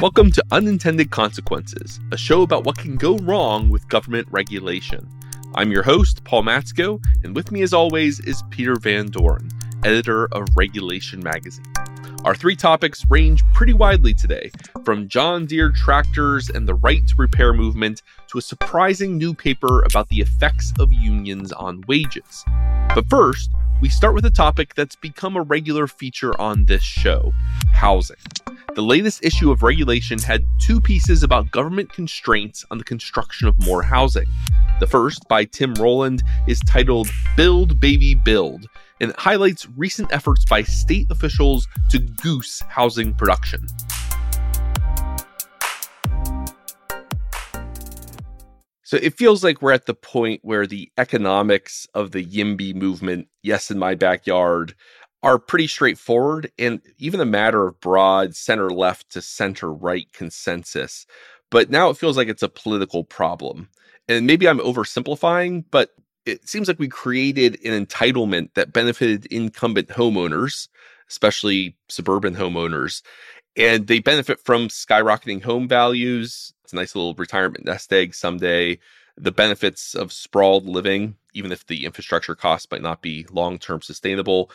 Welcome to Unintended Consequences, a show about what can go wrong with government regulation. I'm your host, Paul Matsko, and with me as always is Peter Van Doren, editor of Regulation Magazine. Our three topics range pretty widely today, from John Deere tractors and the right to repair movement to a surprising new paper about the effects of unions on wages. But first, we start with a topic that's become a regular feature on this show: housing. The latest issue of Regulation had two pieces about government constraints on the construction of more housing. The first, by Tim Rowland, is titled Build Baby Build, and it highlights recent efforts by state officials to goose housing production. So it feels like we're at the point where the economics of the YIMBY movement, yes in my backyard, are pretty straightforward and even a matter of broad center-left to center-right consensus. But now it feels like it's a political problem. And maybe I'm oversimplifying, but it seems like we created an entitlement that benefited incumbent homeowners, especially suburban homeowners, and they benefit from skyrocketing home values. It's a nice little retirement nest egg someday. The benefits of sprawled living, even if the infrastructure costs might not be long-term sustainable.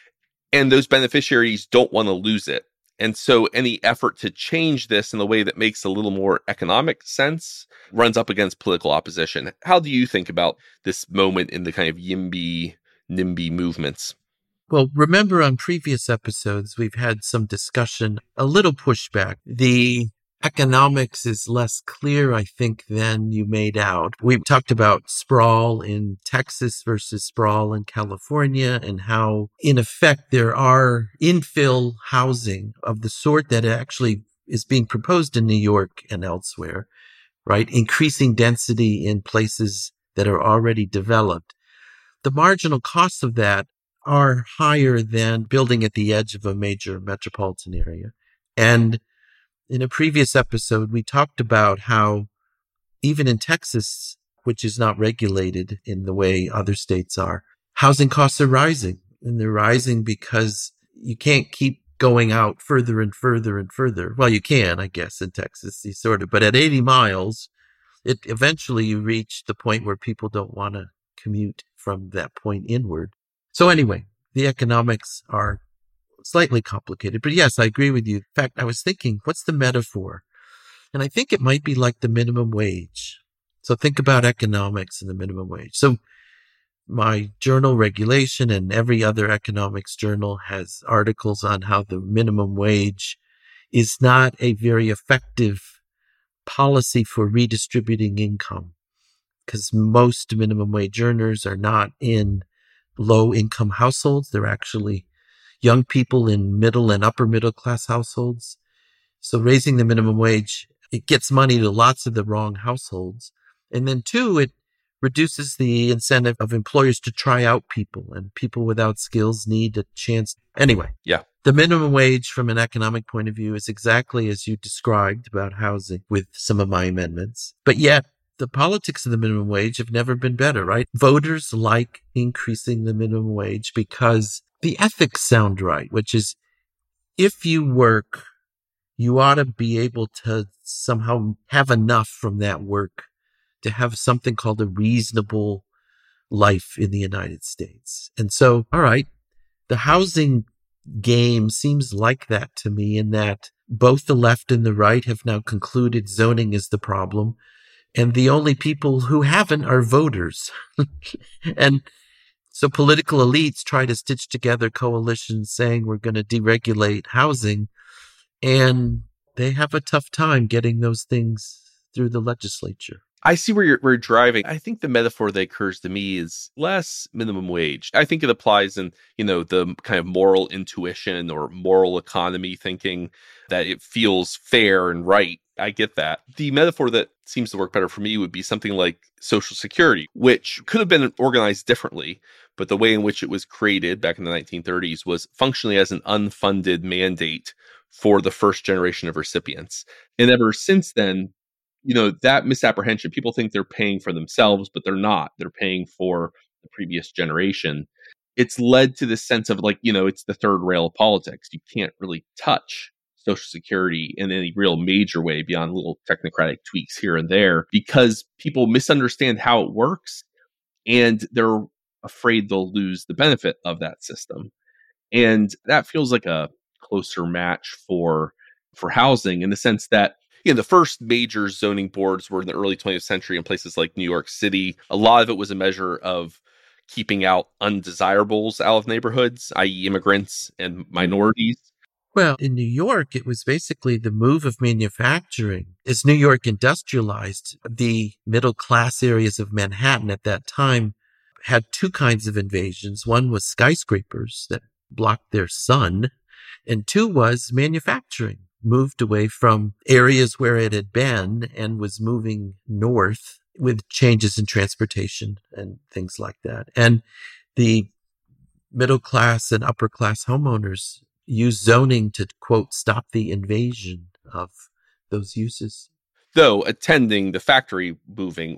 And those beneficiaries don't want to lose it. And so any effort to change this in a way that makes a little more economic sense runs up against political opposition. How do you think about this moment in the kind of YIMBY, NIMBY movements? Well, remember on previous episodes, we've had some discussion, a little pushback. The economics is less clear, I think, than you made out. We talked about sprawl in Texas versus sprawl in California and how, in effect, there are infill housing of the sort that actually is being proposed in New York and elsewhere, right? Increasing density in places that are already developed. The marginal costs of that are higher than building at the edge of a major metropolitan area. And in a previous episode, we talked about how even in Texas, which is not regulated in the way other states are, housing costs are rising. And they're rising because you can't keep going out further and further and further. Well, you can, I guess, in Texas, but at 80 miles, eventually you reach the point where people don't want to commute from that point inward. So anyway, the economics are slightly complicated, but yes, I agree with you. In fact, I was thinking, what's the metaphor? And I think it might be like the minimum wage. So think about economics and the minimum wage. So my journal, Regulation, and every other economics journal has articles on how the minimum wage is not a very effective policy for redistributing income, because most minimum wage earners are not in low income households. They're actually young people in middle and upper middle class households. So raising the minimum wage, it gets money to lots of the wrong households. And then two, it reduces the incentive of employers to try out people, and people without skills need a chance. Anyway, the minimum wage from an economic point of view is exactly as you described about housing with some of my amendments. But yet the politics of the minimum wage have never been better, right? Voters like increasing the minimum wage because the ethics sound right, which is if you work, you ought to be able to somehow have enough from that work to have something called a reasonable life in the United States. And so, all right, the housing game seems like that to me, in that both the left and the right have now concluded zoning is the problem. And the only people who haven't are voters. And so political elites try to stitch together coalitions saying we're going to deregulate housing, and they have a tough time getting those things through the legislature. I see where you're driving. I think the metaphor that occurs to me is less minimum wage. I think it applies in, the kind of moral intuition or moral economy thinking that it feels fair and right. I get that. The metaphor that seems to work better for me would be something like Social Security, which could have been organized differently, but the way in which it was created back in the 1930s was functionally as an unfunded mandate for the first generation of recipients. And ever since then, that misapprehension, people think they're paying for themselves, but they're not. They're paying for the previous generation. It's led to this sense of it's the third rail of politics. You can't really touch Social Security in any real major way beyond little technocratic tweaks here and there because people misunderstand how it works and they're afraid they'll lose the benefit of that system. And that feels like a closer match for housing in the sense that the first major zoning boards were in the early 20th century in places like New York City. A lot of it was a measure of keeping out undesirables out of neighborhoods, i.e. immigrants and minorities. Well, in New York, it was basically the move of manufacturing. As New York industrialized, the middle class areas of Manhattan at that time had two kinds of invasions. One was skyscrapers that blocked their sun, and two was manufacturing, moved away from areas where it had been and was moving north with changes in transportation and things like that. And the middle class and upper class homeowners use zoning to, quote, stop the invasion of those uses. Though attending the factory moving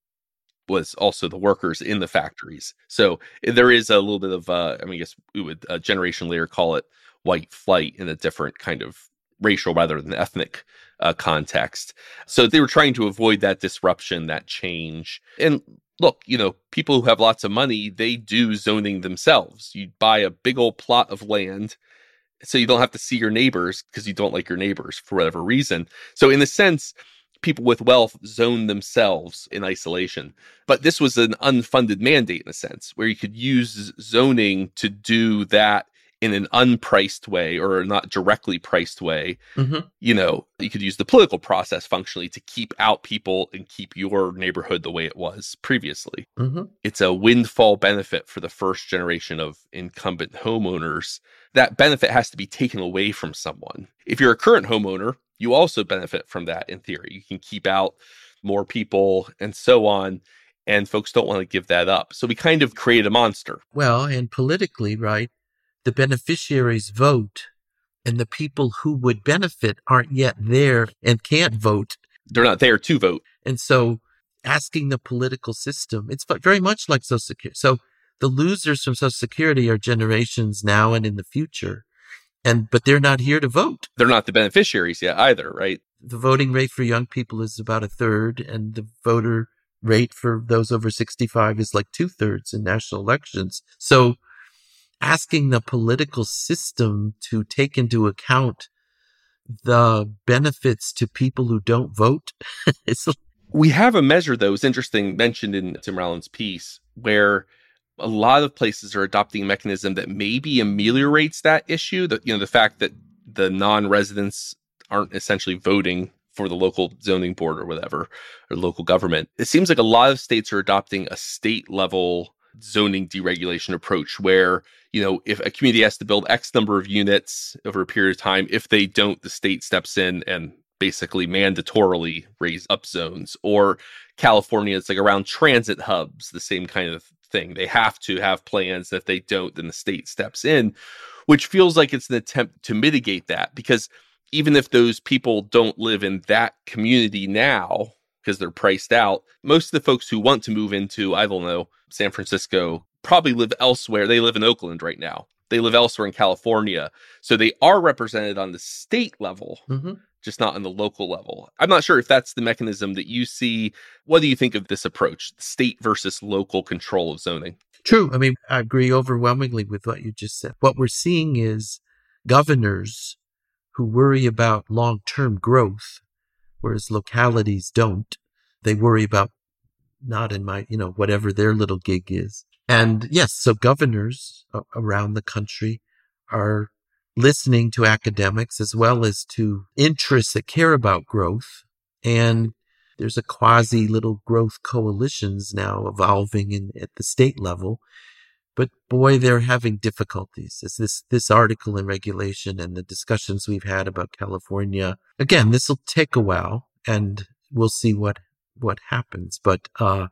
was also the workers in the factories. So there is a little bit of, I guess we would a generation later call it white flight in a different kind of racial rather than ethnic context. So they were trying to avoid that disruption, that change. And look, people who have lots of money, they do zoning themselves. You buy a big old plot of land so you don't have to see your neighbors because you don't like your neighbors for whatever reason. So in a sense, people with wealth zone themselves in isolation. But this was an unfunded mandate in a sense where you could use zoning to do that in an unpriced way or not directly priced way. Mm-hmm. You could use the political process functionally to keep out people and keep your neighborhood the way it was previously. Mm-hmm. It's a windfall benefit for the first generation of incumbent homeowners. That benefit has to be taken away from someone. If you're a current homeowner, you also benefit from that in theory. You can keep out more people and so on. And folks don't want to give that up. So we kind of create a monster. Well, and politically, right? The beneficiaries vote, and the people who would benefit aren't yet there and can't vote. They're not there to vote. And so asking the political system, it's very much like Social Security. So the losers from Social Security are generations now and in the future, but they're not here to vote. They're not the beneficiaries yet either, right? The voting rate for young people is about a third, and the voter rate for those over 65 is like 2/3 in national elections. So asking the political system to take into account the benefits to people who don't vote. We have a measure, though, it's interesting, mentioned in Tim Rowland's piece, where a lot of places are adopting a mechanism that maybe ameliorates that issue. The fact that the non-residents aren't essentially voting for the local zoning board or whatever, or local government. It seems like a lot of states are adopting a state level zoning deregulation approach where, if a community has to build X number of units over a period of time, if they don't, the state steps in and basically mandatorily raise up zones. Or California, it's like around transit hubs, the same kind of thing. They have to have plans. If they don't, then the state steps in, which feels like it's an attempt to mitigate that, because even if those people don't live in that community now, because they're priced out, most of the folks who want to move into, I don't know, San Francisco probably live elsewhere. They live in Oakland right now. They live elsewhere in California. So they are represented on the state level, just not on the local level. I'm not sure if that's the mechanism that you see. What do you think of this approach, state versus local control of zoning? True. I agree overwhelmingly with what you just said. What we're seeing is governors who worry about long-term growth, whereas localities don't. They worry about not in my, whatever their little gig is. And yes, so governors around the country are listening to academics as well as to interests that care about growth. And there's a quasi little growth coalitions now evolving at the state level. But boy, they're having difficulties. As this article in Regulation and the discussions we've had about California, again, this will take a while and we'll see what happens. But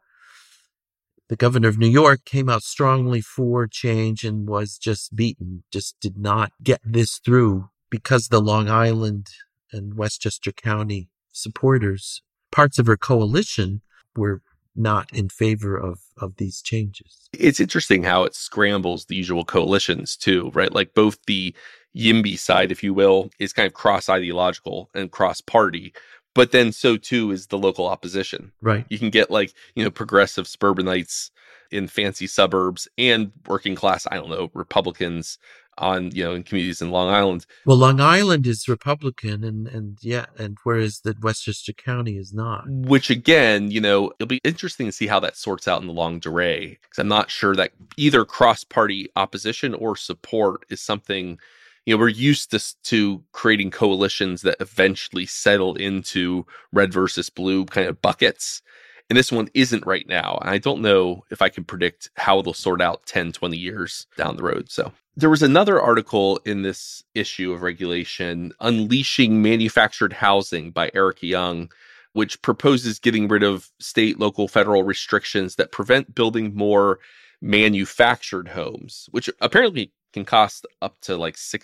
the governor of New York came out strongly for change and was just beaten, just did not get this through because the Long Island and Westchester County supporters, parts of her coalition, were not in favor of these changes. It's interesting how it scrambles the usual coalitions too, right? Like both the YIMBY side, if you will, is kind of cross-ideological and cross-party. But then so too is the local opposition. Right. You can get progressive suburbanites in fancy suburbs and working class, Republicans on, in communities in Long Island. Well, Long Island is Republican and whereas the Westchester County is not. Which again, it'll be interesting to see how that sorts out in the longue durée, because I'm not sure that either cross-party opposition or support is something, we're used to creating coalitions that eventually settle into red versus blue kind of buckets. And this one isn't right now. And I don't know if I can predict how it'll sort out 10, 20 years down the road. So there was another article in this issue of Regulation, Unleashing Manufactured Housing by Eric Young, which proposes getting rid of state, local, federal restrictions that prevent building more manufactured homes, which apparently can cost up to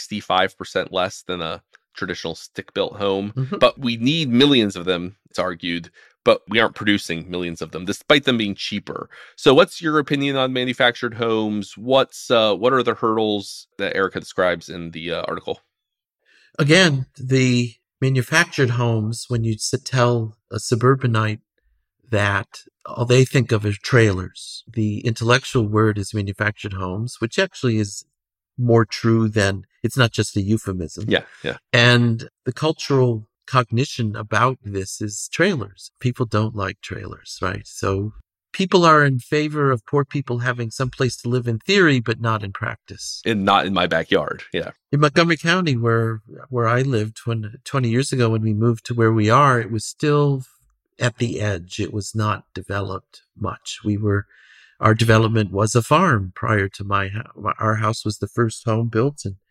65% less than a traditional stick-built home. Mm-hmm. But we need millions of them, it's argued, but we aren't producing millions of them, despite them being cheaper. So what's your opinion on manufactured homes? What are the hurdles that Erica describes in the article? Again, the manufactured homes, when you tell a suburbanite that all they think of is trailers, the intellectual word is manufactured homes, which actually is more true than, it's not just a euphemism. Yeah. And the cultural cognition about this is trailers. People don't like trailers, right? So people are in favor of poor people having some place to live in theory, but not in practice. And not in my backyard. Yeah. In Montgomery County, where I lived 20 years ago, when we moved to where we are, it was still at the edge. It was not developed much. Our development was a farm prior to our house was the first home built in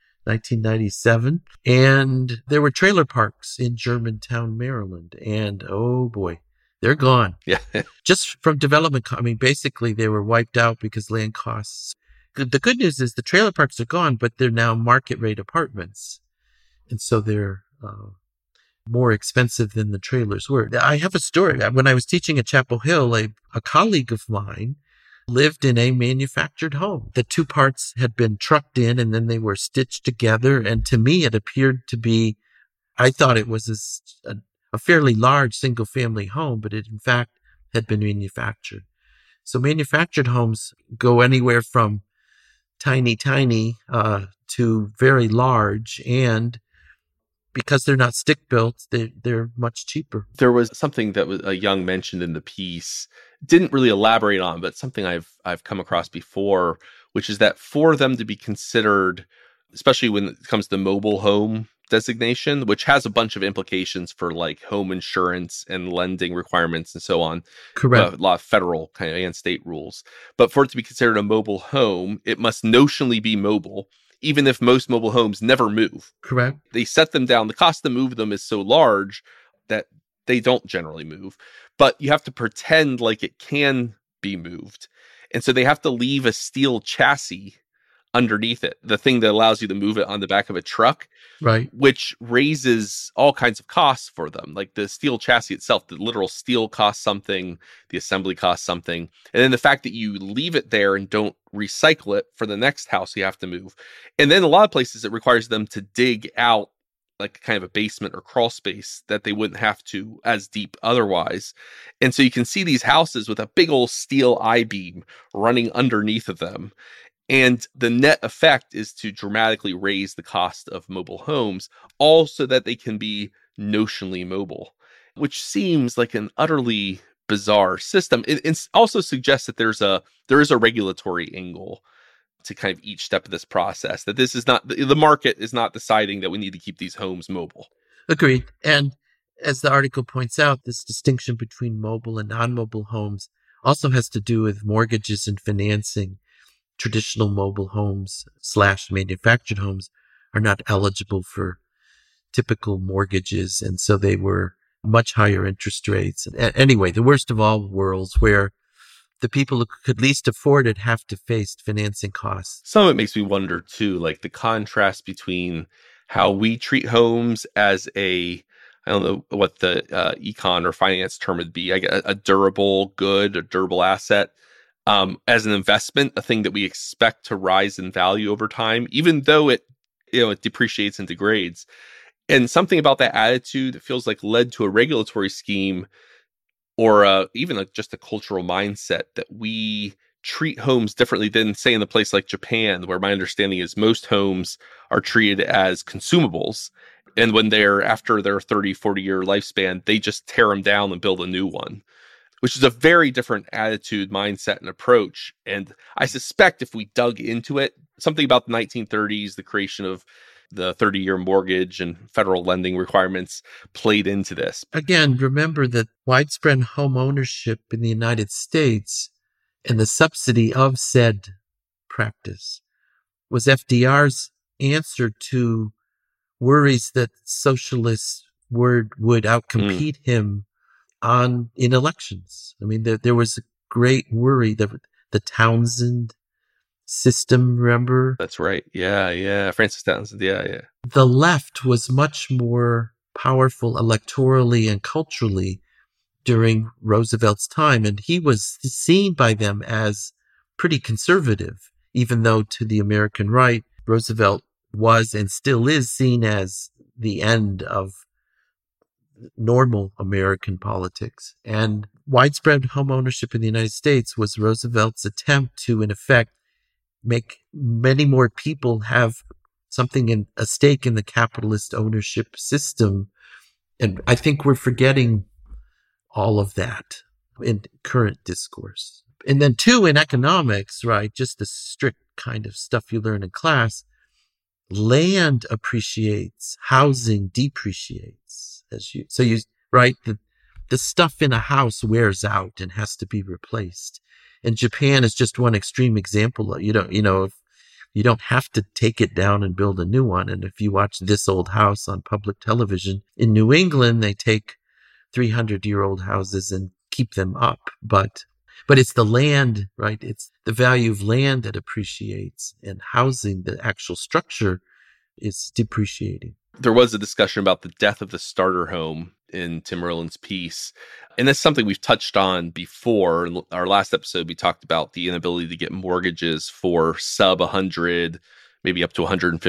1997. And there were trailer parks in Germantown, Maryland. And oh boy, they're gone. Yeah. Just from development. Basically they were wiped out because land costs. The good news is the trailer parks are gone, but they're now market rate apartments. And so they're more expensive than the trailers were. I have a story. When I was teaching at Chapel Hill, a colleague of mine lived in a manufactured home. The two parts had been trucked in and then they were stitched together. And to me, it appeared to be, I thought it was a fairly large single family home, but it in fact had been manufactured. So manufactured homes go anywhere from tiny to very large. And because they're not stick built, they're much cheaper. There was something that was Young mentioned in the piece, didn't really elaborate on, but something I've come across before, which is that for them to be considered, especially when it comes to mobile home designation, which has a bunch of implications for home insurance and lending requirements and so on. Correct. A lot of federal kind of and state rules. But for it to be considered a mobile home, it must notionally be mobile, even if most mobile homes never move. Correct. They set them down. The cost to move them is so large that they don't generally move. But you have to pretend like it can be moved. And so they have to leave a steel chassis underneath it, the thing that allows you to move it on the back of a truck, right? Which raises all kinds of costs for them. Like the steel chassis itself, the literal steel costs something, the assembly costs something. And then the fact that you leave it there and don't recycle it for the next house you have to move. And then a lot of places it requires them to dig out kind of a basement or crawl space that they wouldn't have to as deep otherwise. And so you can see these houses with a big old steel I-beam running underneath of them. And the net effect is to dramatically raise the cost of mobile homes, all so that they can be notionally mobile, which seems like an utterly bizarre system. It also suggests that there is a regulatory angle to kind of each step of this process, that this is not, the market is not deciding that we need to keep these homes mobile. Agreed. And as the article points out, this distinction between mobile and non-mobile homes also has to do with mortgages and financing. Traditional mobile homes / manufactured homes are not eligible for typical mortgages. And so they were much higher interest rates. Anyway, the worst of all worlds, where the people who could least afford it have to face financing costs. Some of it makes me wonder too, like the contrast between how we treat homes as I don't know what the econ or finance term would be, a durable good, a durable asset, as an investment, a thing that we expect to rise in value over time, even though it It depreciates and degrades. And something about that attitude that feels like led to a regulatory scheme or even just a cultural mindset that we treat homes differently than, say, in a place like Japan, where my understanding is most homes are treated as consumables. And when they're after their 30, 40-year lifespan, they just tear them down and build a new one, which is a very different attitude, mindset, and approach. And I suspect if we dug into it, something about the 1930s, the creation of the 30-year mortgage and federal lending requirements played into this. Again, remember that widespread home ownership in the United States and the subsidy of said practice was FDR's answer to worries that socialists would outcompete him in elections. I mean, there was a great worry that the Townsend system, remember? That's right. Yeah. Francis Townsend. Yeah. The left was much more powerful electorally and culturally during Roosevelt's time, and he was seen by them as pretty conservative, even though to the American right, Roosevelt was and still is seen as the end of normal American politics. And widespread home ownership in the United States was Roosevelt's attempt to, in effect, make many more people have a stake in the capitalist ownership system. And I think we're forgetting all of that in current discourse. And then two, in economics, right, just the strict kind of stuff you learn in class, land appreciates, housing depreciates. The stuff in a house wears out and has to be replaced. And Japan is just one extreme example. You don't have to take it down and build a new one. And if you watch This Old House on public television in New England, they take 300-year-old houses and keep them up. But it's the land, right? It's the value of land that appreciates, and housing, the actual structure, is depreciating. There was a discussion about the death of the starter home in Tim Merlin's piece. And that's something we've touched on before. In our last episode, we talked about the inability to get mortgages for sub 100, maybe up to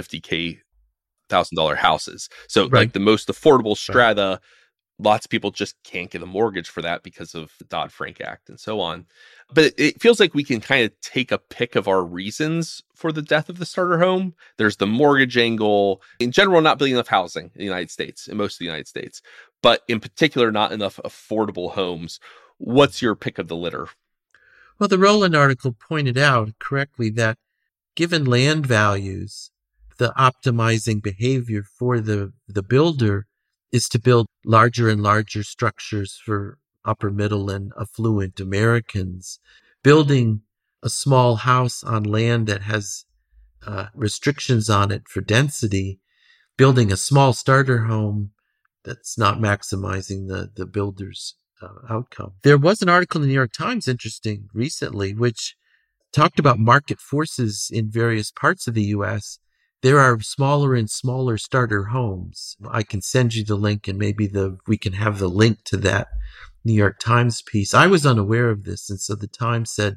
$150,000 houses. So Right. like the most affordable strata, lots of people just can't get a mortgage for that because of the Dodd-Frank Act and so on. But it feels like we can kind of take a pick of our reasons for the death of the starter home. There's the mortgage angle. In general, not building enough housing in the United States, in most of the United States. But in particular, not enough affordable homes. What's your pick of the litter? Well, the Rowland article pointed out correctly that given land values, the optimizing behavior for the builder is to build larger and larger structures for upper middle and affluent Americans. Building a small house on land that has restrictions on it for density, building a small starter home that's not maximizing the builder's outcome. There was an article in the New York Times, interesting, recently, which talked about market forces in various parts of the U.S. There are smaller and smaller starter homes. I can send you the link, and maybe we can have the link to that New York Times piece. I was unaware of this, and so the Times said,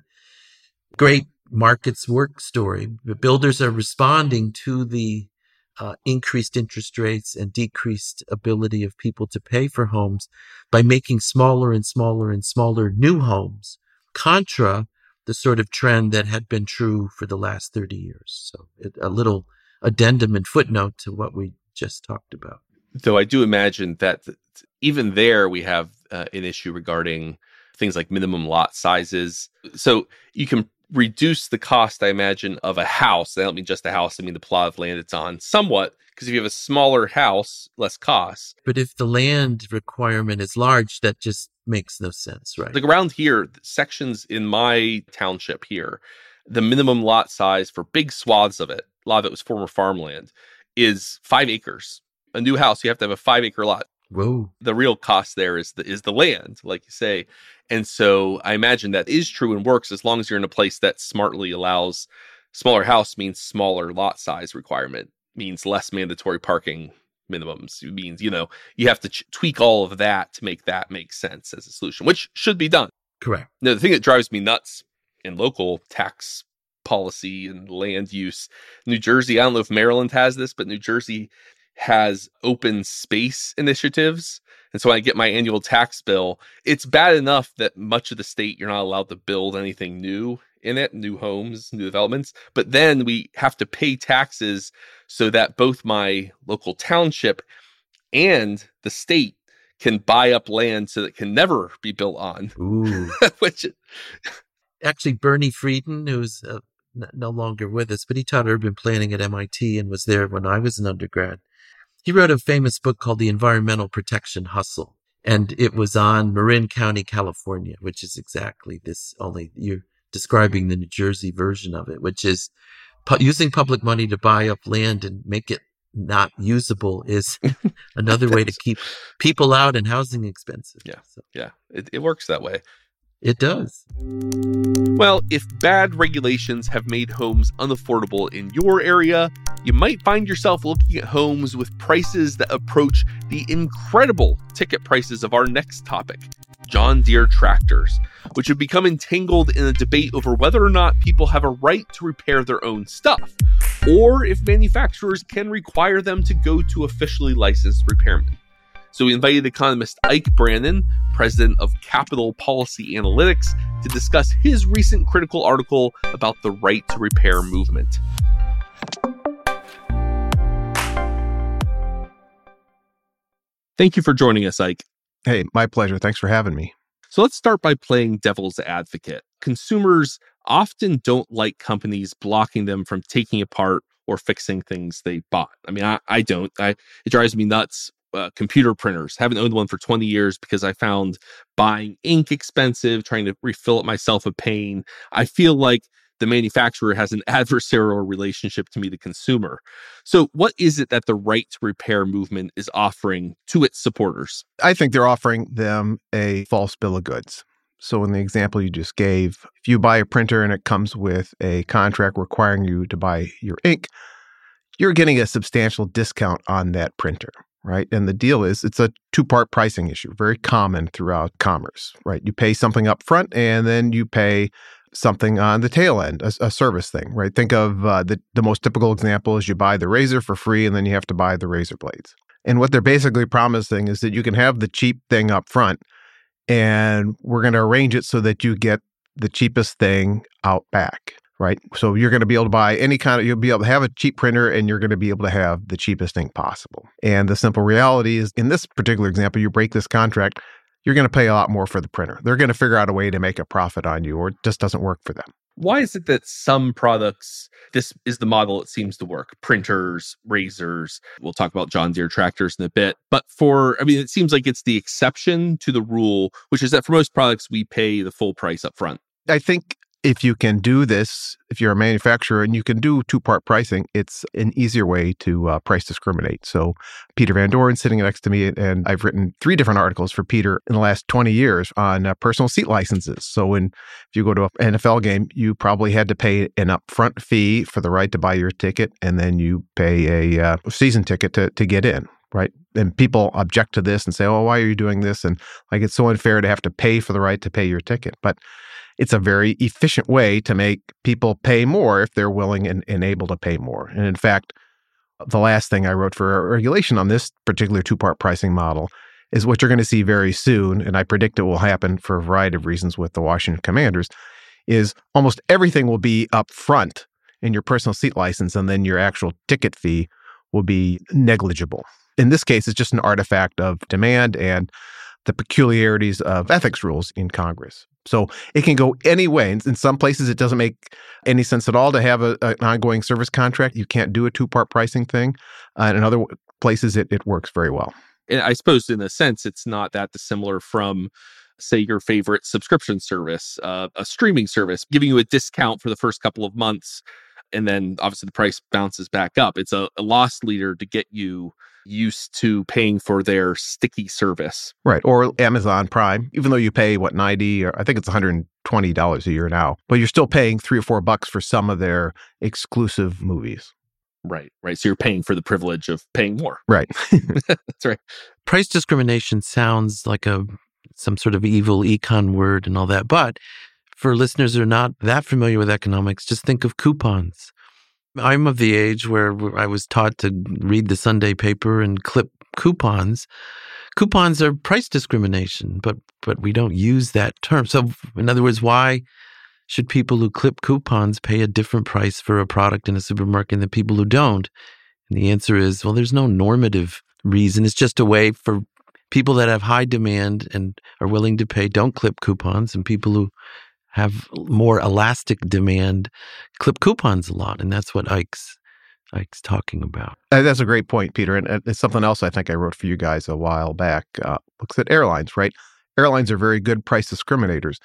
great markets work story. The builders are responding to the increased interest rates and decreased ability of people to pay for homes by making smaller and smaller and smaller new homes, contra the sort of trend that had been true for the last 30 years. So a little addendum and footnote to what we just talked about. Though I do imagine that even there we have an issue regarding things like minimum lot sizes. So you can reduce the cost, I imagine, of a house. I don't mean just a house, I mean the plot of land it's on somewhat, because if you have a smaller house, less cost. But if the land requirement is large, that just makes no sense, right? Like around here, sections in my township here, the minimum lot size for big swaths of it, a lot of it was former farmland, is 5 acres. A new house, you have to have a 5-acre lot. Whoa. The real cost there is the land, like you say. And so I imagine that is true and works as long as you're in a place that smartly allows smaller house means smaller lot size requirement, means less mandatory parking minimums. It means, you have to tweak all of that to make that make sense as a solution, which should be done. Correct. Now, the thing that drives me nuts in local tax policy and land use. New Jersey, I don't know if Maryland has this, but New Jersey has open space initiatives. And so when I get my annual tax bill, it's bad enough that much of the state, you're not allowed to build anything new in it, new homes, new developments. But then we have to pay taxes so that both my local township and the state can buy up land so that it can never be built on. Ooh. Which Actually, Bernie Frieden, who's no longer with us, but he taught urban planning at MIT and was there when I was an undergrad. He wrote a famous book called The Environmental Protection Hustle, and it was on Marin County, California, which is exactly this, only you're describing the New Jersey version of it, which is using public money to buy up land and make it not usable is another way to keep people out and housing expensive. Yeah, yeah, it works that way. It does. Well, if bad regulations have made homes unaffordable in your area, you might find yourself looking at homes with prices that approach the incredible ticket prices of our next topic, John Deere tractors, which have become entangled in a debate over whether or not people have a right to repair their own stuff, or if manufacturers can require them to go to officially licensed repairmen. So we invited economist Ike Brannon, president of Capital Policy Analytics, to discuss his recent critical article about the right to repair movement. Thank you for joining us, Ike. Hey, my pleasure. Thanks for having me. So let's start by playing devil's advocate. Consumers often don't like companies blocking them from taking apart or fixing things they bought. I mean, I don't. It drives me nuts. Computer printers. Haven't owned one for 20 years because I found buying ink expensive, trying to refill it myself a pain. I feel like the manufacturer has an adversarial relationship to me, the consumer. So what is it that the right to repair movement is offering to its supporters? I think they're offering them a false bill of goods. So in the example you just gave, if you buy a printer and it comes with a contract requiring you to buy your ink, you're getting a substantial discount on that printer. Right. And the deal is it's a two-part pricing issue, very common throughout commerce. Right. You pay something up front and then you pay something on the tail end, a service thing. Right. Think of the most typical example is you buy the razor for free and then you have to buy the razor blades. And what they're basically promising is that you can have the cheap thing up front and we're going to arrange it so that you get the cheapest thing out back. Right. So you're going to be able to buy you'll be able to have a cheap printer and you're going to be able to have the cheapest thing possible. And the simple reality is in this particular example, you break this contract, you're going to pay a lot more for the printer. They're going to figure out a way to make a profit on you or it just doesn't work for them. Why is it that some products, this is the model it seems to work? Printers, razors, we'll talk about John Deere tractors in a bit. But it seems like it's the exception to the rule, which is that for most products, we pay the full price up front. I think if you can do this, if you're a manufacturer and you can do two-part pricing, it's an easier way to price discriminate. So Peter Van Doren sitting next to me, and I've written 3 different articles for Peter in the last 20 years on personal seat licenses. So if you go to an NFL game, you probably had to pay an upfront fee for the right to buy your ticket, and then you pay a season ticket to get in. Right. And people object to this and say, oh, why are you doing this? And like, it's so unfair to have to pay for the right to pay your ticket. But it's a very efficient way to make people pay more if they're willing and able to pay more. And in fact, the last thing I wrote for a regulation on this particular two-part pricing model is what you're going to see very soon, and I predict it will happen for a variety of reasons with the Washington Commanders, is almost everything will be up front in your personal seat license, and then your actual ticket fee will be negligible. In this case, it's just an artifact of demand and the peculiarities of ethics rules in Congress. So it can go any way. In some places, it doesn't make any sense at all to have an ongoing service contract. You can't do a two-part pricing thing. And in other places, it works very well. And I suppose in a sense, it's not that dissimilar from, say, your favorite subscription service, a streaming service, giving you a discount for the first couple of months. And then obviously the price bounces back up. It's a loss leader to get you used to paying for their sticky service. Right. Or Amazon Prime, even though you pay, $90 or I think it's $120 a year now, but you're still paying $3 or $4 for some of their exclusive movies. Right. So you're paying for the privilege of paying more. Right. That's right. Price discrimination sounds like some sort of evil econ word and all that, but For listeners who are not that familiar with economics, just think of coupons. I'm of the age where I was taught to read the Sunday paper and clip coupons. Coupons are price discrimination, but we don't use that term. So in other words, why should people who clip coupons pay a different price for a product in a supermarket than people who don't? And the answer is, well, there's no normative reason. It's just a way for people that have high demand and are willing to pay don't clip coupons, and people who have more elastic demand clip coupons a lot. And that's what Ike's talking about. That's a great point, Peter. And it's something else I think I wrote for you guys a while back. Looks at airlines, right? Airlines are very good price discriminators.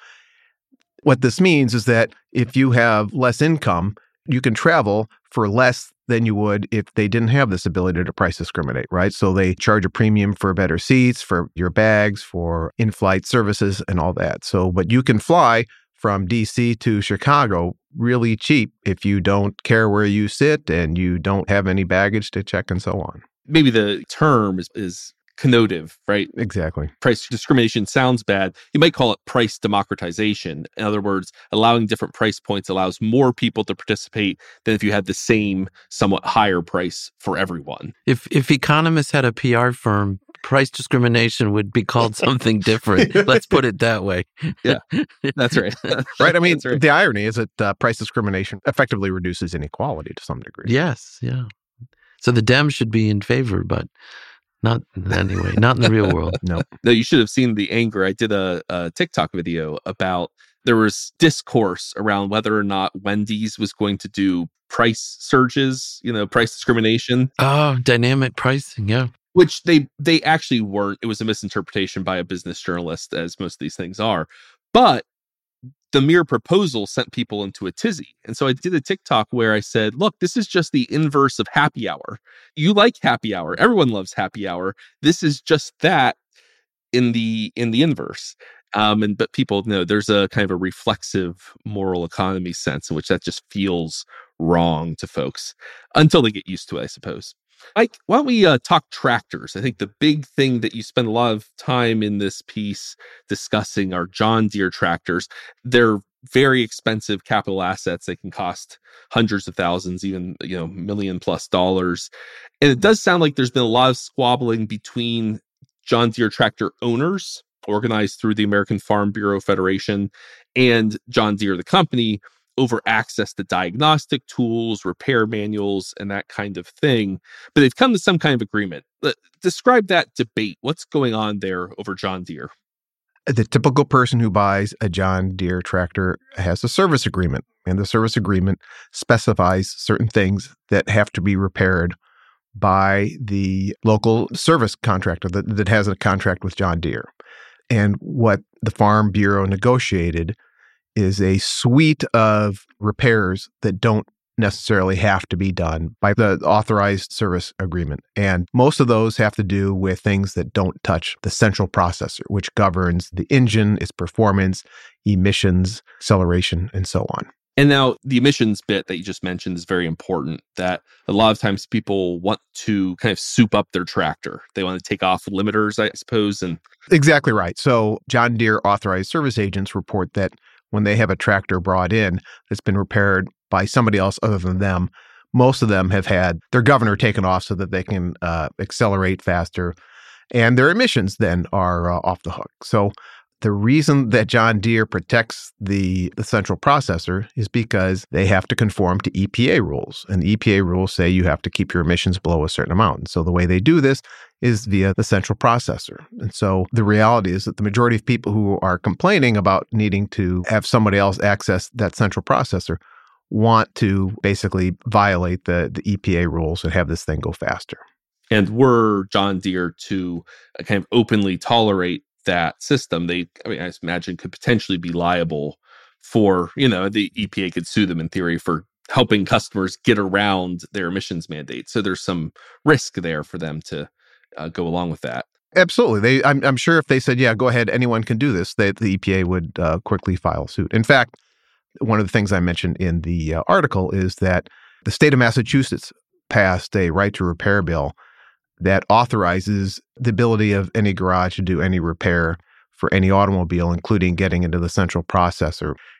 What this means is that if you have less income, you can travel for less than you would if they didn't have this ability to price discriminate, right? So they charge a premium for better seats, for your bags, for in-flight services and all that. So, but you can fly from DC to Chicago really cheap if you don't care where you sit and you don't have any baggage to check and so on. Maybe the term is connotative, right? Exactly. Price discrimination sounds bad. You might call it price democratization. In other words, allowing different price points allows more people to participate than if you had the same, somewhat higher price for everyone. If economists had a PR firm, price discrimination would be called something different. Let's put it that way. Yeah, that's right. Right. I mean, right. The irony is that price discrimination effectively reduces inequality to some degree. Yes. Yeah. So the Dems should be in favor, but not anyway, not in the real world. No, you should have seen the anger. I did a TikTok video about, there was discourse around whether or not Wendy's was going to do price surges, price discrimination. Oh, dynamic pricing. Yeah. Which they actually weren't. It was a misinterpretation by a business journalist, as most of these things are. But the mere proposal sent people into a tizzy. And so I did a TikTok where I said, look, this is just the inverse of happy hour. You like happy hour. Everyone loves happy hour. This is just that in the inverse. But people know there's a kind of a reflexive moral economy sense in which that just feels wrong to folks until they get used to it, I suppose. Mike, why don't we talk tractors? I think the big thing that you spend a lot of time in this piece discussing are John Deere tractors. They're very expensive capital assets. They can cost hundreds of thousands, even $1 million+ dollars. And it does sound like there's been a lot of squabbling between John Deere tractor owners, organized through the American Farm Bureau Federation, and John Deere, the company, over access to diagnostic tools, repair manuals, and that kind of thing. But they've come to some kind of agreement. Describe that debate. What's going on there over John Deere? The typical person who buys a John Deere tractor has a service agreement, and the service agreement specifies certain things that have to be repaired by the local service contractor that has a contract with John Deere. And what the Farm Bureau negotiated is a suite of repairs that don't necessarily have to be done by the authorized service agreement. And most of those have to do with things that don't touch the central processor, which governs the engine, its performance, emissions, acceleration, and so on. And now the emissions bit that you just mentioned is very important, that a lot of times people want to kind of soup up their tractor. They want to take off limiters, I suppose. And exactly right. So John Deere authorized service agents report that when they have a tractor brought in that's been repaired by somebody else other than them, most of them have had their governor taken off so that they can accelerate faster, and their emissions then are off the hook. So the reason that John Deere protects the central processor is because they have to conform to EPA rules. And the EPA rules say you have to keep your emissions below a certain amount. And so the way they do this is via the central processor. And so the reality is that the majority of people who are complaining about needing to have somebody else access that central processor want to basically violate the EPA rules and have this thing go faster. And were John Deere to kind of openly tolerate that system, I imagine could potentially be liable for, the EPA could sue them in theory for helping customers get around their emissions mandate. So there's some risk there for them to go along with that. Absolutely. I'm sure if they said, yeah, go ahead, anyone can do this, the EPA would quickly file suit. In fact, one of the things I mentioned in the article is that the state of Massachusetts passed a right to repair bill that authorizes the ability of any garage to do any repair for any automobile, including getting into the central processor.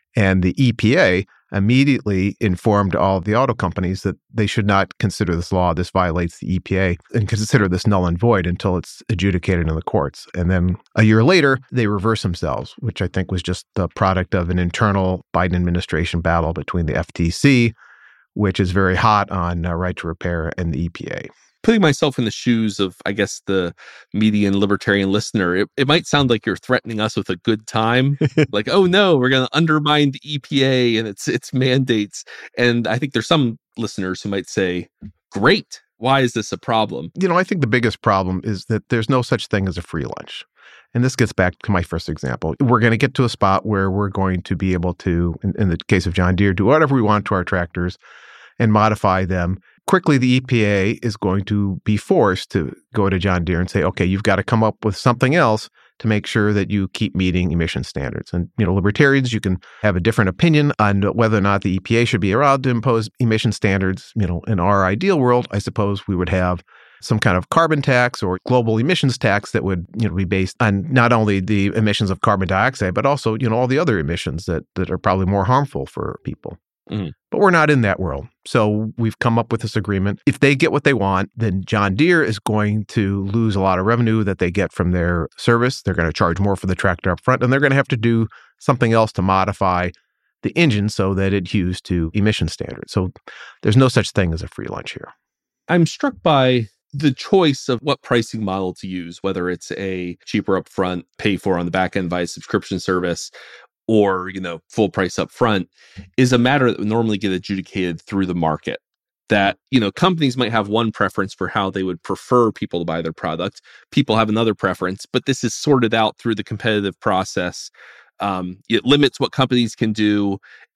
And the EPA immediately informed all of the auto companies that they should not consider this law. This violates the EPA and consider this null and void until it's adjudicated in the courts. And then a year later, they reverse themselves, which I think was just the product of an internal Biden administration battle between the FTC, which is very hot on right to repair, and the EPA. Putting myself in the shoes of, I guess, the median libertarian listener, it might sound like you're threatening us with a good time. Like, oh no, we're going to undermine the EPA and its mandates. And I think there's some listeners who might say, great, why is this a problem? I think the biggest problem is that there's no such thing as a free lunch. And this gets back to my first example. We're going to get to a spot where we're going to be able to, in the case of John Deere, do whatever we want to our tractors and modify them. Quickly, the EPA is going to be forced to go to John Deere and say, okay, you've got to come up with something else to make sure that you keep meeting emission standards. And, libertarians, you can have a different opinion on whether or not the EPA should be allowed to impose emission standards. In our ideal world, I suppose we would have some kind of carbon tax or global emissions tax that would be based on not only the emissions of carbon dioxide, but also, all the other emissions that are probably more harmful for people. Mm-hmm. But we're not in that world. So we've come up with this agreement. If they get what they want, then John Deere is going to lose a lot of revenue that they get from their service. They're going to charge more for the tractor up front, and they're going to have to do something else to modify the engine so that it adheres to emission standards. So there's no such thing as a free lunch here. I'm struck by the choice of what pricing model to use, whether it's a cheaper upfront, pay for on the back end via subscription service, or, full price up front, is a matter that would normally get adjudicated through the market. That, companies might have one preference for how they would prefer people to buy their product. People have another preference, but this is sorted out through the competitive process. It limits what companies can do.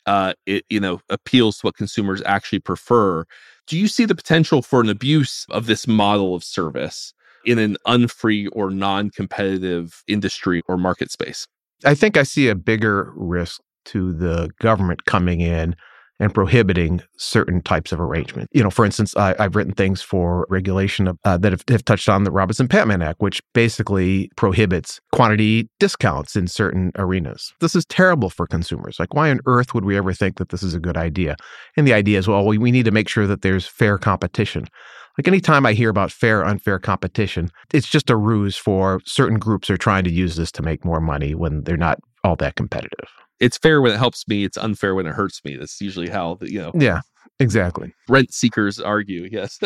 It appeals to what consumers actually prefer. Do you see the potential for an abuse of this model of service in an unfree or non-competitive industry or market space? I think I see a bigger risk to the government coming in and prohibiting certain types of arrangement. For instance, I've written things for regulation that have touched on the Robinson-Patman Act, which basically prohibits quantity discounts in certain arenas. This is terrible for consumers. Like, why on earth would we ever think that this is a good idea? And the idea is, well, we need to make sure that there's fair competition. Like, anytime I hear about fair, unfair competition, it's just a ruse for certain groups are trying to use this to make more money when they're not all that competitive. It's fair when it helps me. It's unfair when it hurts me. That's usually how Yeah, exactly. Rent seekers argue. Yes.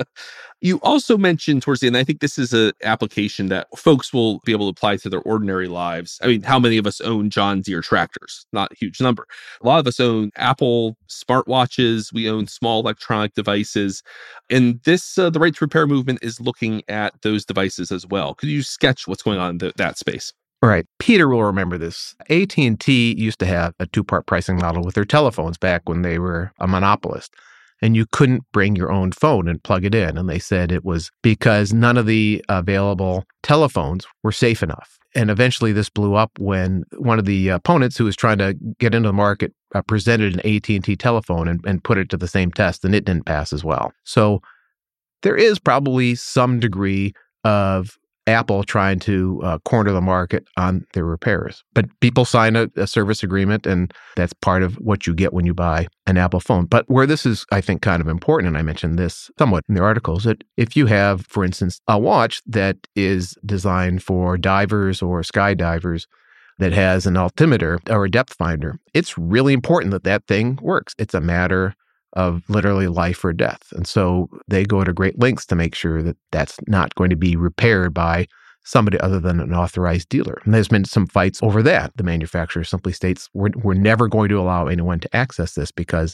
You also mentioned towards the end, I think this is an application that folks will be able to apply to their ordinary lives. I mean, how many of us own John Deere tractors? Not a huge number. A lot of us own Apple smartwatches. We own small electronic devices. And this, the Right to Repair movement is looking at those devices as well. Could you sketch what's going on in that space? Right. Peter will remember this. AT&T used to have a two-part pricing model with their telephones back when they were a monopolist. And you couldn't bring your own phone and plug it in. And they said it was because none of the available telephones were safe enough. And eventually this blew up when one of the opponents who was trying to get into the market presented an AT&T telephone and put it to the same test, and it didn't pass as well. So there is probably some degree of Apple trying to corner the market on their repairs. But people sign a service agreement, and that's part of what you get when you buy an Apple phone. But where this is, I think, kind of important, and I mentioned this somewhat in the articles, that if you have, for instance, a watch that is designed for divers or skydivers that has an altimeter or a depth finder, it's really important that that thing works. It's a matter of literally life or death. And so they go to great lengths to make sure that that's not going to be repaired by somebody other than an authorized dealer. And there's been some fights over that. The manufacturer simply states, we're never going to allow anyone to access this, because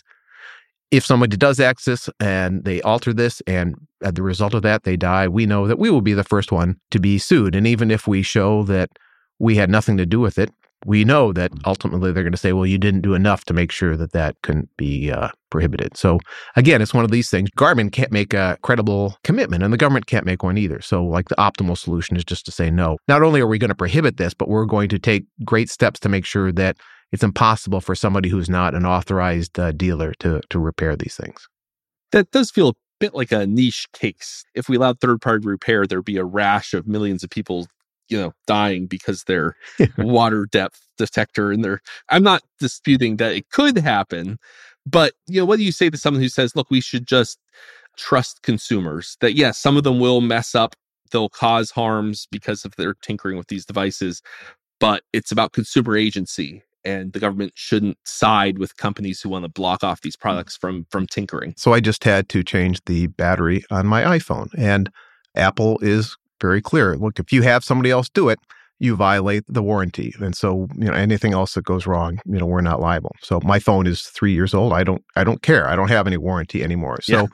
if somebody does access and they alter this and as the result of that they die, we know that we will be the first one to be sued. And even if we show that we had nothing to do with it, we know that ultimately they're going to say, well, you didn't do enough to make sure that that couldn't be prohibited. So again, it's one of these things. Garmin can't make a credible commitment, and the government can't make one either. So like the optimal solution is just to say, no, not only are we going to prohibit this, but we're going to take great steps to make sure that it's impossible for somebody who's not an authorized dealer to repair these things. That does feel a bit like a niche case. If we allowed third-party repair, there'd be a rash of millions of people dying because their water depth detector in their. I'm not disputing that it could happen, but what do you say to someone who says, look, we should just trust consumers, that yes, some of them will mess up, they'll cause harms because of their tinkering with these devices, but it's about consumer agency, and the government shouldn't side with companies who want to block off these products from tinkering. So I just had to change the battery on my iPhone, and Apple is very clear. Look, if you have somebody else do it, you violate the warranty. And so, anything else that goes wrong, we're not liable. So my phone is 3 years old. I don't care. I don't have any warranty anymore. So,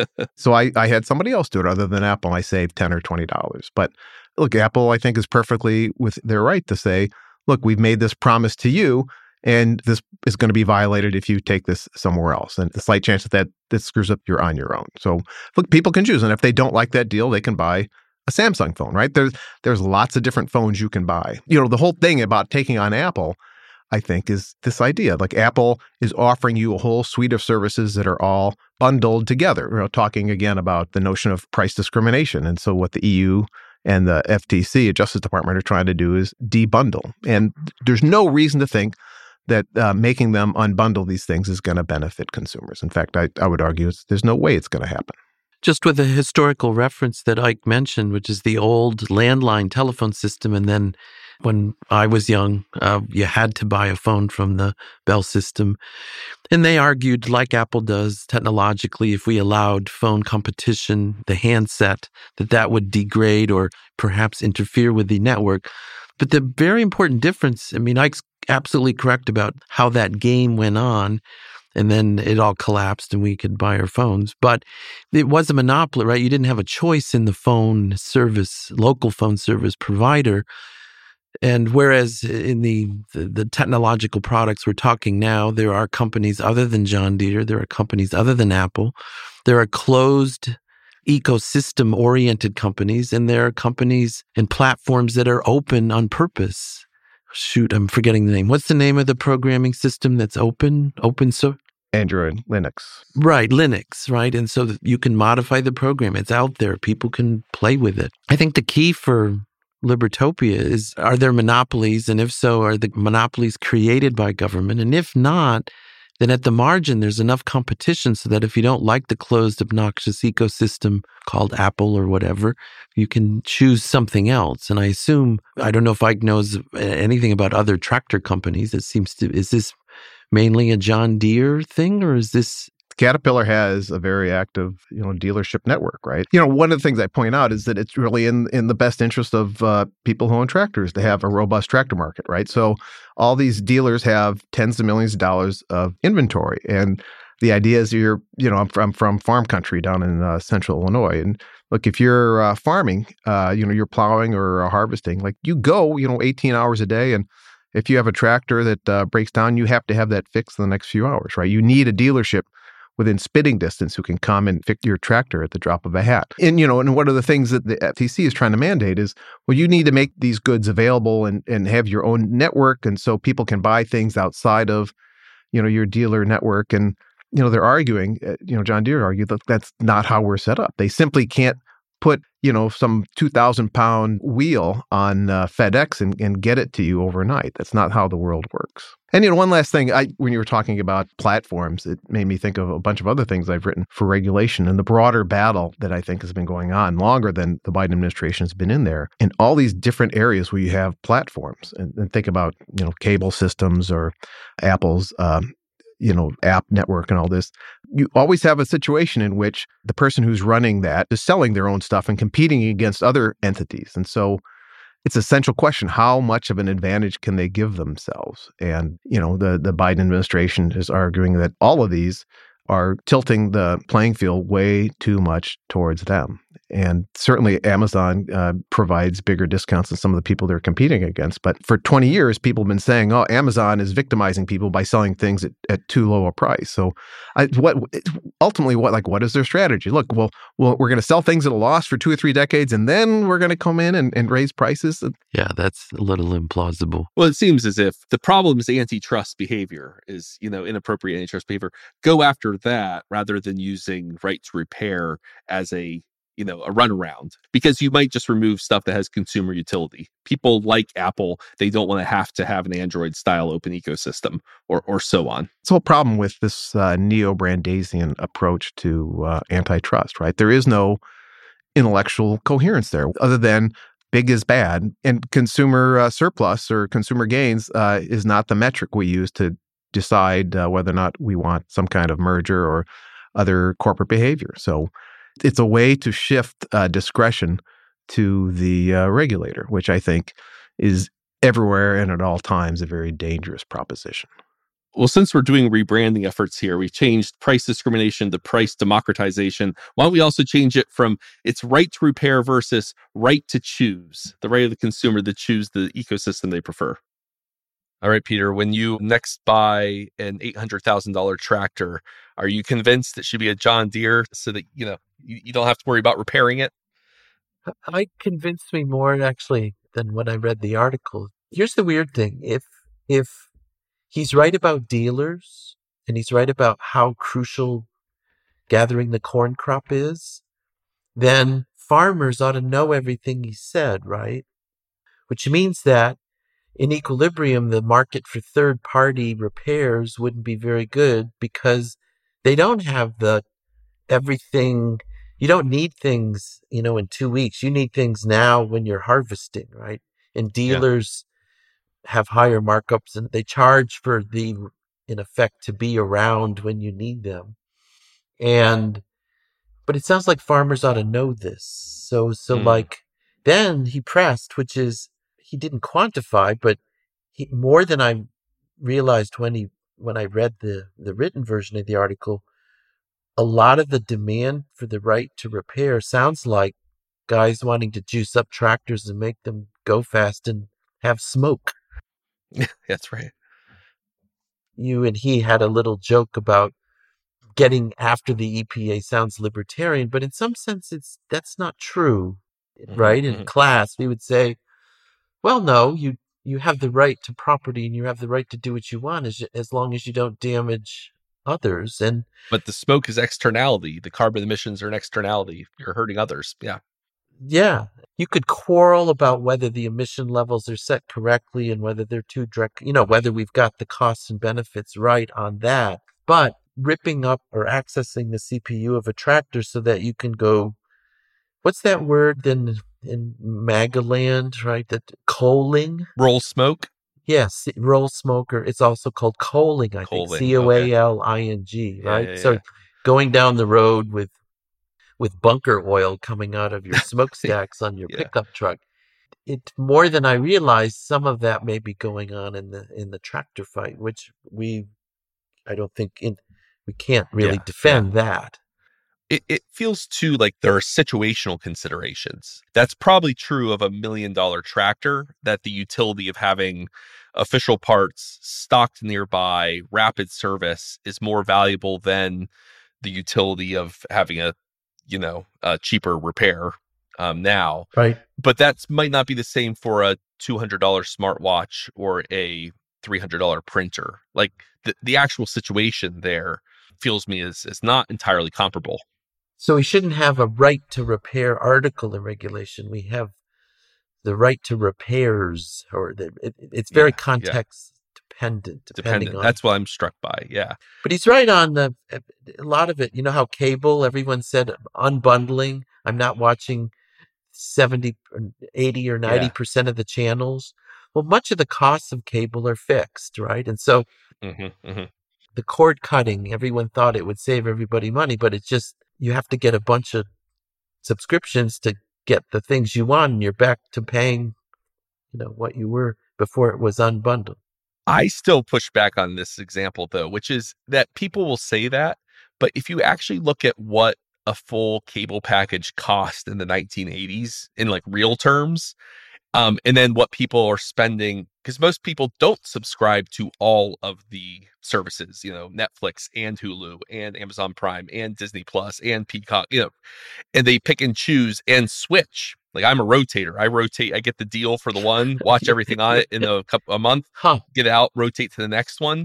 so I had somebody else do it other than Apple. I saved $10 or $20. But look, Apple, I think, is perfectly with their right to say, look, we've made this promise to you, and this is going to be violated if you take this somewhere else. And the slight chance that screws up, you're on your own. So look, people can choose. And if they don't like that deal, they can buy a Samsung phone, right? There's lots of different phones you can buy. The whole thing about taking on Apple, I think, is this idea. Like, Apple is offering you a whole suite of services that are all bundled together. Talking again about the notion of price discrimination. And so what the EU and the FTC, Justice Department, are trying to do is debundle. And there's no reason to think that making them unbundle these things is going to benefit consumers. In fact, I would argue there's no way it's going to happen. Just with a historical reference that Ike mentioned, which is the old landline telephone system. And then when I was young, you had to buy a phone from the Bell system. And they argued, like Apple does technologically, if we allowed phone competition, the handset, that would degrade or perhaps interfere with the network. But the very important difference, Ike's absolutely correct about how that game went on. And then it all collapsed and we could buy our phones. But it was a monopoly, right? You didn't have a choice in the phone service, local phone service provider. And whereas in the technological products we're talking now, there are companies other than John Deere, there are companies other than Apple, there are closed ecosystem-oriented companies, and there are companies and platforms that are open on purpose. Shoot, I'm forgetting the name. What's the name of the programming system that's open source? Android, Linux. Right, Linux, right? And so you can modify the program. It's out there. People can play with it. I think the key for Libertopia is, are there monopolies? And if so, are the monopolies created by government? And if not, then at the margin, there's enough competition so that if you don't like the closed, obnoxious ecosystem called Apple or whatever, you can choose something else. And I assume, I don't know if Ike knows anything about other tractor companies. Is this mainly a John Deere thing, or is this? Caterpillar has a very active, dealership network, right? One of the things I point out is that it's really in the best interest of people who own tractors to have a robust tractor market, right? So all these dealers have tens of millions of dollars of inventory, and the idea is I'm from farm country down in central Illinois, and look, if you're farming, you're plowing or harvesting, like you go, 18 hours a day, and if you have a tractor that breaks down, you have to have that fixed in the next few hours, right? You need a dealership within spitting distance who can come and fix your tractor at the drop of a hat. And, and one of the things that the FTC is trying to mandate is, well, you need to make these goods available and have your own network. And so people can buy things outside of, your dealer network. And, they're arguing, John Deere argued that that's not how we're set up. They simply can't put, some 2,000-pound wheel on FedEx and get it to you overnight. That's not how the world works. And, one last thing, when you were talking about platforms, it made me think of a bunch of other things I've written for regulation and the broader battle that I think has been going on longer than the Biden administration has been in there. In all these different areas where you have platforms, and think about, cable systems or Apple's app network and all this, you always have a situation in which the person who's running that is selling their own stuff and competing against other entities. And so it's an essential question, how much of an advantage can they give themselves? And, the Biden administration is arguing that all of these are tilting the playing field way too much towards them. And certainly Amazon provides bigger discounts than some of the people they're competing against. But for 20 years, people have been saying, oh, Amazon is victimizing people by selling things at too low a price. So what is their strategy? Look, well, we're going to sell things at a loss for 2 or 3 decades, and then we're going to come in and raise prices. Yeah, that's a little implausible. Well, it seems as if the problem is antitrust behavior, is, inappropriate antitrust behavior. Go after that rather than using right to repair as a a runaround, because you might just remove stuff that has consumer utility. People like Apple, they don't want to have an Android style open ecosystem or so on. It's the whole problem with this neo-Brandeisian approach to antitrust, right? There is no intellectual coherence there other than big is bad, and consumer surplus or consumer gains is not the metric we use to decide whether or not we want some kind of merger or other corporate behavior. So it's a way to shift discretion to the regulator, which I think is everywhere and at all times a very dangerous proposition. Well, since we're doing rebranding efforts here, we've changed price discrimination to price democratization. Why don't we also change it from its right to repair versus right to choose, the right of the consumer to choose the ecosystem they prefer? All right, Peter, when you next buy an $800,000 tractor, are you convinced it should be a John Deere so that, you don't have to worry about repairing it? It convinced me more actually than when I read the article. Here's the weird thing. If he's right about dealers and he's right about how crucial gathering the corn crop is, then farmers ought to know everything he said, right? Which means that in equilibrium, the market for third-party repairs wouldn't be very good because they don't have everything. You don't need things, in 2 weeks. You need things now when you're harvesting, right? And dealers have higher markups and they charge for in effect, to be around when you need them. But it sounds like farmers ought to know this. So then he pressed, which is, he didn't quantify, but more than I realized when I read the written version of the article, a lot of the demand for the right to repair sounds like guys wanting to juice up tractors and make them go fast and have smoke. That's right. You and he had a little joke about getting after the EPA sounds libertarian, but in some sense that's not true, right? In class, we would say, well, no, you have the right to property and you have the right to do what you want as long as you don't damage others. But the smoke is externality. The carbon emissions are an externality. You're hurting others. Yeah. Yeah. You could quarrel about whether the emission levels are set correctly and whether they're too direct, whether we've got the costs and benefits right on that. But ripping up or accessing the CPU of a tractor so that you can go, what's that word in Magaland, right? That coaling? Roll smoke? Yes, roll smoke, or it's also called coaling, I think. Coaling, right? Yeah. So going down the road with bunker oil coming out of your smokestacks on your pickup truck. It more than I realized, some of that may be going on in the tractor fight, which I don't think we can't really defend that. It feels too like there are situational considerations. That's probably true of $1 million tractor, that the utility of having official parts stocked nearby, rapid service is more valuable than the utility of having a cheaper repair now. Right. But that might not be the same for a $200 smartwatch or a $300 printer. Like the actual situation there feels me is not entirely comparable. So we shouldn't have a right to repair article in regulation. We have the right to repairs, or it's very context dependent. That's what I'm struck by. Yeah. But he's right on a lot of it. You know how cable, everyone said unbundling. I'm not watching 70 or 80 or 90% of the channels. Well, much of the costs of cable are fixed, right? And so the cord cutting, everyone thought it would save everybody money, but it's just, you have to get a bunch of subscriptions to get the things you want, and you're back to paying, what you were before it was unbundled. I still push back on this example, though, which is that people will say that, but if you actually look at what a full cable package cost in the 1980s in like real terms, and then what people are spending, because most people don't subscribe to all of the services, Netflix and Hulu and Amazon Prime and Disney Plus and Peacock, and they pick and choose and switch. Like, I'm a rotator. I rotate. I get the deal for the one, watch everything on it in a month, get it out, rotate to the next one.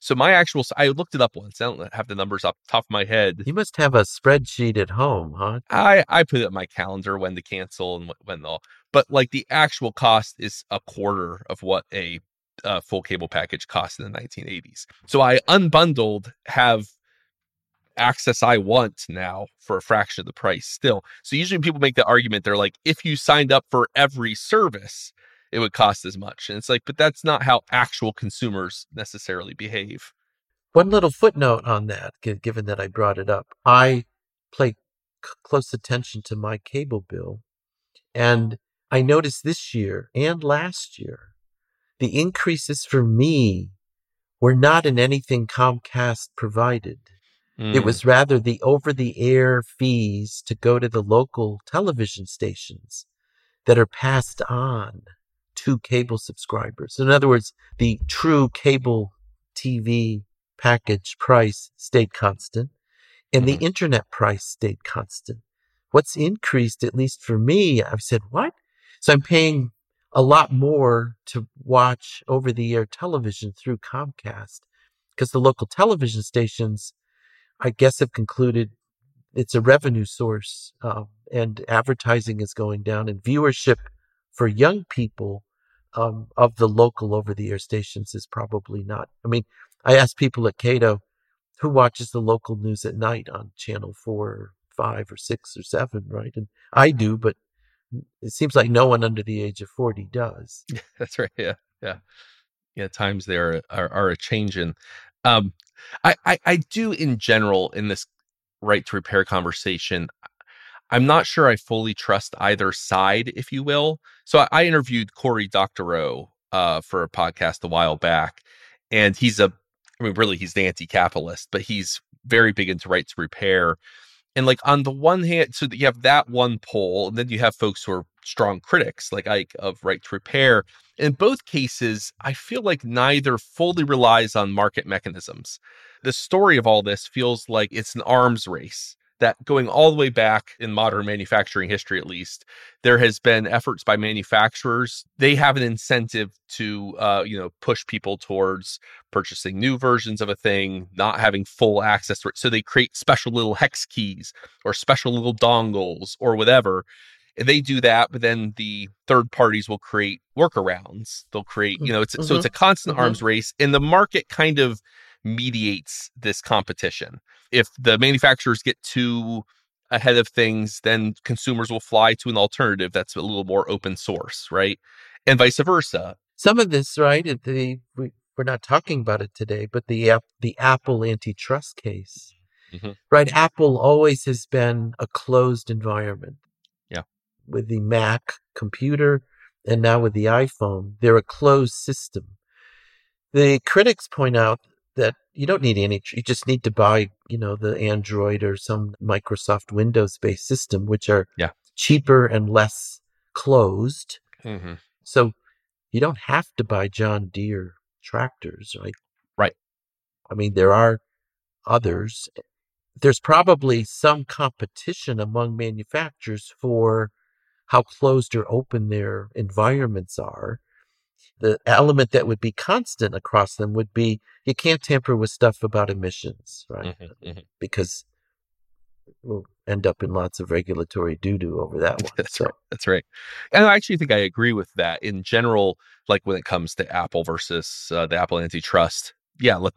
So my actual, I looked it up once. I don't have the numbers off the top of my head. You must have a spreadsheet at home, huh? I put it in my calendar when to cancel and when they'll, but like the actual cost is a quarter of what a full cable package cost in the 1980s. So I unbundled, have access I want now for a fraction of the price still. So usually when people make the argument, they're like, if you signed up for every service, it would cost as much. And it's like, but that's not how actual consumers necessarily behave. One little footnote on that, given that I brought it up. I pay close attention to my cable bill, and I noticed this year and last year, the increases for me were not in anything Comcast provided. It was rather the over-the-air fees to go to the local television stations that are passed on to cable subscribers. In other words, the true cable TV package price stayed constant, and the internet price stayed constant. What's increased, at least for me, I've said, what? So I'm paying a lot more to watch over-the-air television through Comcast because the local television stations, I guess, have concluded it's a revenue source, and advertising is going down, and viewership for young people of the local over-the-air stations is probably not. I mean, I asked people at Cato who watches the local news at night on channel 4 or 5 or 6 or 7, right? And I do, but it seems like no one under the age of 40 does. That's right. Yeah. Times there are a changing. I do in general in this right to repair conversation. I'm not sure I fully trust either side, if you will. So I interviewed Cory Doctorow for a podcast a while back, and he's the anti-capitalist, but he's very big into right to repair. And like on the one hand, so that you have that one pole, and then you have folks who are strong critics like Ike of right to repair. In both cases, I feel like neither fully relies on market mechanisms. The story of all this feels like it's an arms race that going all the way back in modern manufacturing history, at least, there has been efforts by manufacturers. They have an incentive to, push people towards purchasing new versions of a thing, not having full access to it. So they create special little hex keys or special little dongles or whatever. They do that, but then the third parties will create workarounds. They'll create, so it's a constant arms race, and the market kind of mediates this competition. If the manufacturers get too ahead of things, then consumers will fly to an alternative that's a little more open source, right? And vice versa. Some of this, right? We're not talking about it today, but the Apple antitrust case, right? Apple always has been a closed environment. Yeah. With the Mac computer and now with the iPhone, they're a closed system. The critics point out that you don't need you just need to buy, the Android or some Microsoft Windows-based system, which are cheaper and less closed. So you don't have to buy John Deere tractors, right? Right. I mean, there are others. There's probably some competition among manufacturers for how closed or open their environments are. The element that would be constant across them would be you can't tamper with stuff about emissions, right? Because we'll end up in lots of regulatory doo-doo over that one. That's right. And I actually think I agree with that in general, like when it comes to Apple versus the Apple antitrust. Yeah, let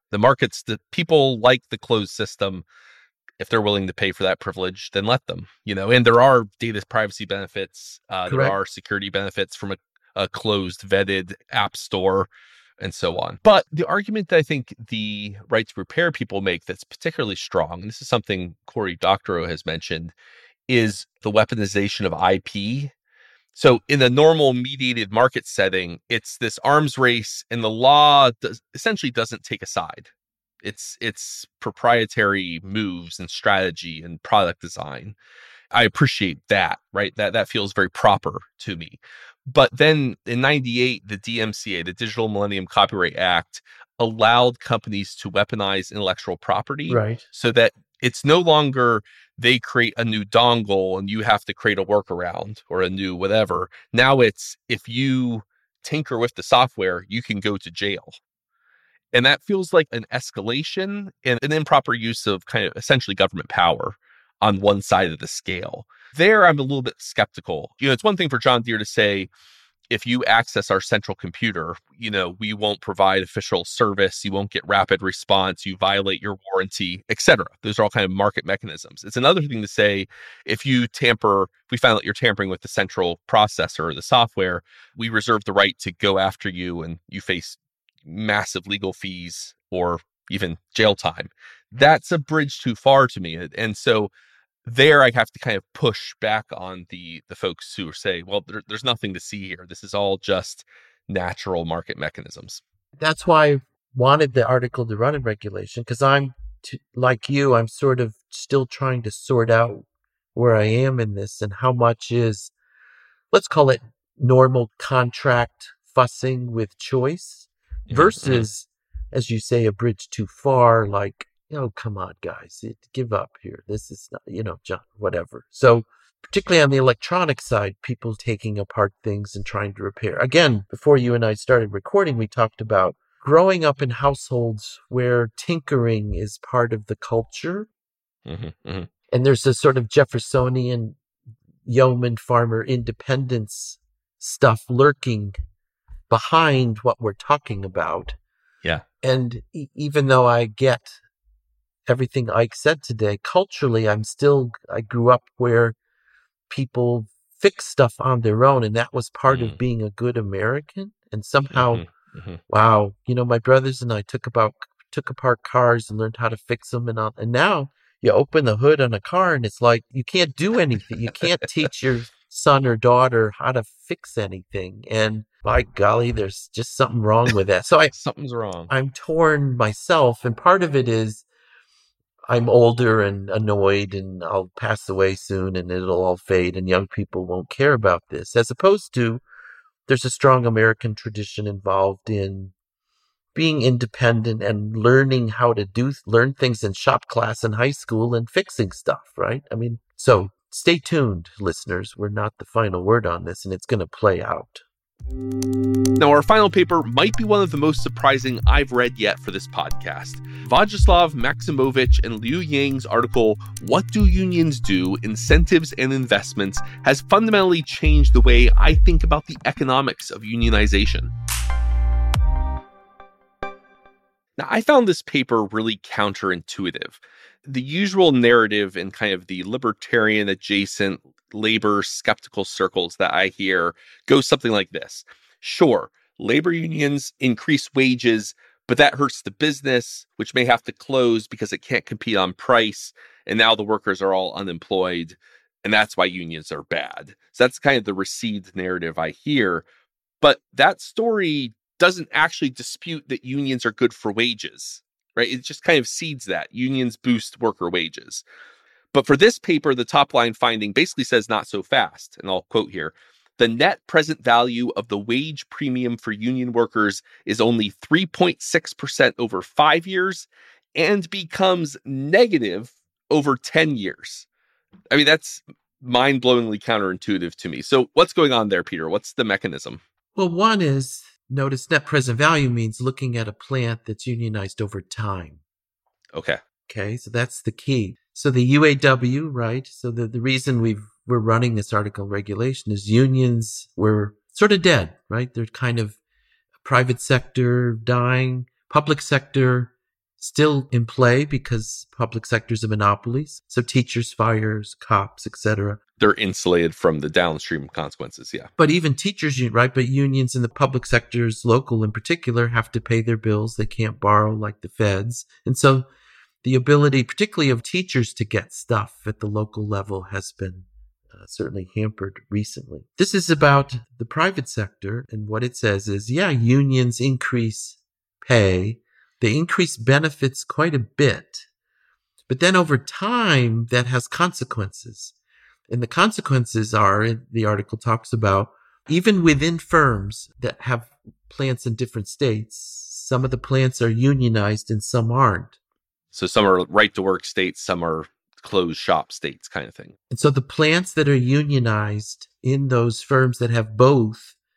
the people like the closed system. If they're willing to pay for that privilege, then let them, and there are data privacy benefits. There are security benefits from a closed, vetted app store and so on. But the argument that I think the right to repair people make that's particularly strong, and this is something Cory Doctorow has mentioned, is the weaponization of IP. So in the normal mediated market setting, it's this arms race, and the law essentially doesn't take a side. It's proprietary moves and strategy and product design. I appreciate that, right? That feels very proper to me. But then in 98, the DMCA, the Digital Millennium Copyright Act, allowed companies to weaponize intellectual property, right? So that it's no longer they create a new dongle and you have to create a workaround or a new whatever. Now it's if you tinker with the software, you can go to jail. And that feels like an escalation and an improper use of kind of essentially government power on one side of the scale. There, I'm a little bit skeptical. It's one thing for John Deere to say, if you access our central computer, we won't provide official service, you won't get rapid response, you violate your warranty, etc. Those are all kind of market mechanisms. It's another thing to say, if we find out you're tampering with the central processor or the software, we reserve the right to go after you and you face massive legal fees or even jail time. That's a bridge too far to me. And so there I have to kind of push back on the folks who say, well, there's nothing to see here. This is all just natural market mechanisms. That's why I wanted the article to run in regulation, because like you, I'm sort of still trying to sort out where I am in this and how much is, let's call it normal contract fussing with choice versus, as you say, a bridge too far, like, come on, guys, give up here. This is not, John, whatever. So particularly on the electronic side, people taking apart things and trying to repair. Again, before you and I started recording, we talked about growing up in households where tinkering is part of the culture. And there's this sort of Jeffersonian yeoman farmer independence stuff lurking behind what we're talking about. Yeah. And even though I get everything Ike said today, culturally, I grew up where people fix stuff on their own, and that was part of being a good American. And somehow, wow, my brothers and I took apart cars and learned how to fix them, and now you open the hood on a car and it's like you can't do anything. You can't teach your son or daughter how to fix anything. And by golly, there's just something wrong with that. So something's wrong. I'm torn myself, and part of it is I'm older and annoyed and I'll pass away soon and it'll all fade and young people won't care about this, as opposed to there's a strong American tradition involved in being independent and learning how to learn things in shop class in high school and fixing stuff, right? I mean, so stay tuned, listeners. We're not the final word on this, and it's going to play out. Now, our final paper might be one of the most surprising I've read yet for this podcast. Vyacheslav Maximovich and Liu Yang's article, What Do Unions Do? Incentives and Investments, has fundamentally changed the way I think about the economics of unionization. Now, I found this paper really counterintuitive. The usual narrative in kind of the libertarian adjacent labor skeptical circles that I hear goes something like this. Sure, labor unions increase wages, but that hurts the business, which may have to close because it can't compete on price. And now the workers are all unemployed. And that's why unions are bad. So that's kind of the received narrative I hear. But that story doesn't actually dispute that unions are good for wages, right? It just kind of cedes that unions boost worker wages. But for this paper, the top line finding basically says not so fast. And I'll quote here, the net present value of the wage premium for union workers is only 3.6% over 5 years and becomes negative over 10 years. I mean, that's mind-blowingly counterintuitive to me. So what's going on there, Peter? What's the mechanism? Well, one is, notice net present value means looking at a plant that's unionized over time. Okay, so that's the key. So the UAW, right? So the reason we're running this article regulation is unions were sort of dead, right? They're kind of private sector dying, public sector still in play because public sector's a monopoly. So teachers, fires, cops, etc. They're insulated from the downstream consequences, yeah. But even teachers, right? But unions in the public sectors, local in particular, have to pay their bills. They can't borrow like the feds. And so the ability, particularly of teachers, to get stuff at the local level has been certainly hampered recently. This is about the private sector, and what it says is, unions increase pay. They increase benefits quite a bit. But then over time, that has consequences. And the consequences are, the article talks about, even within firms that have plants in different states, some of the plants are unionized and some aren't. So some are right-to-work states, some are closed shop states kind of thing. And so the plants that are unionized in those firms that have both,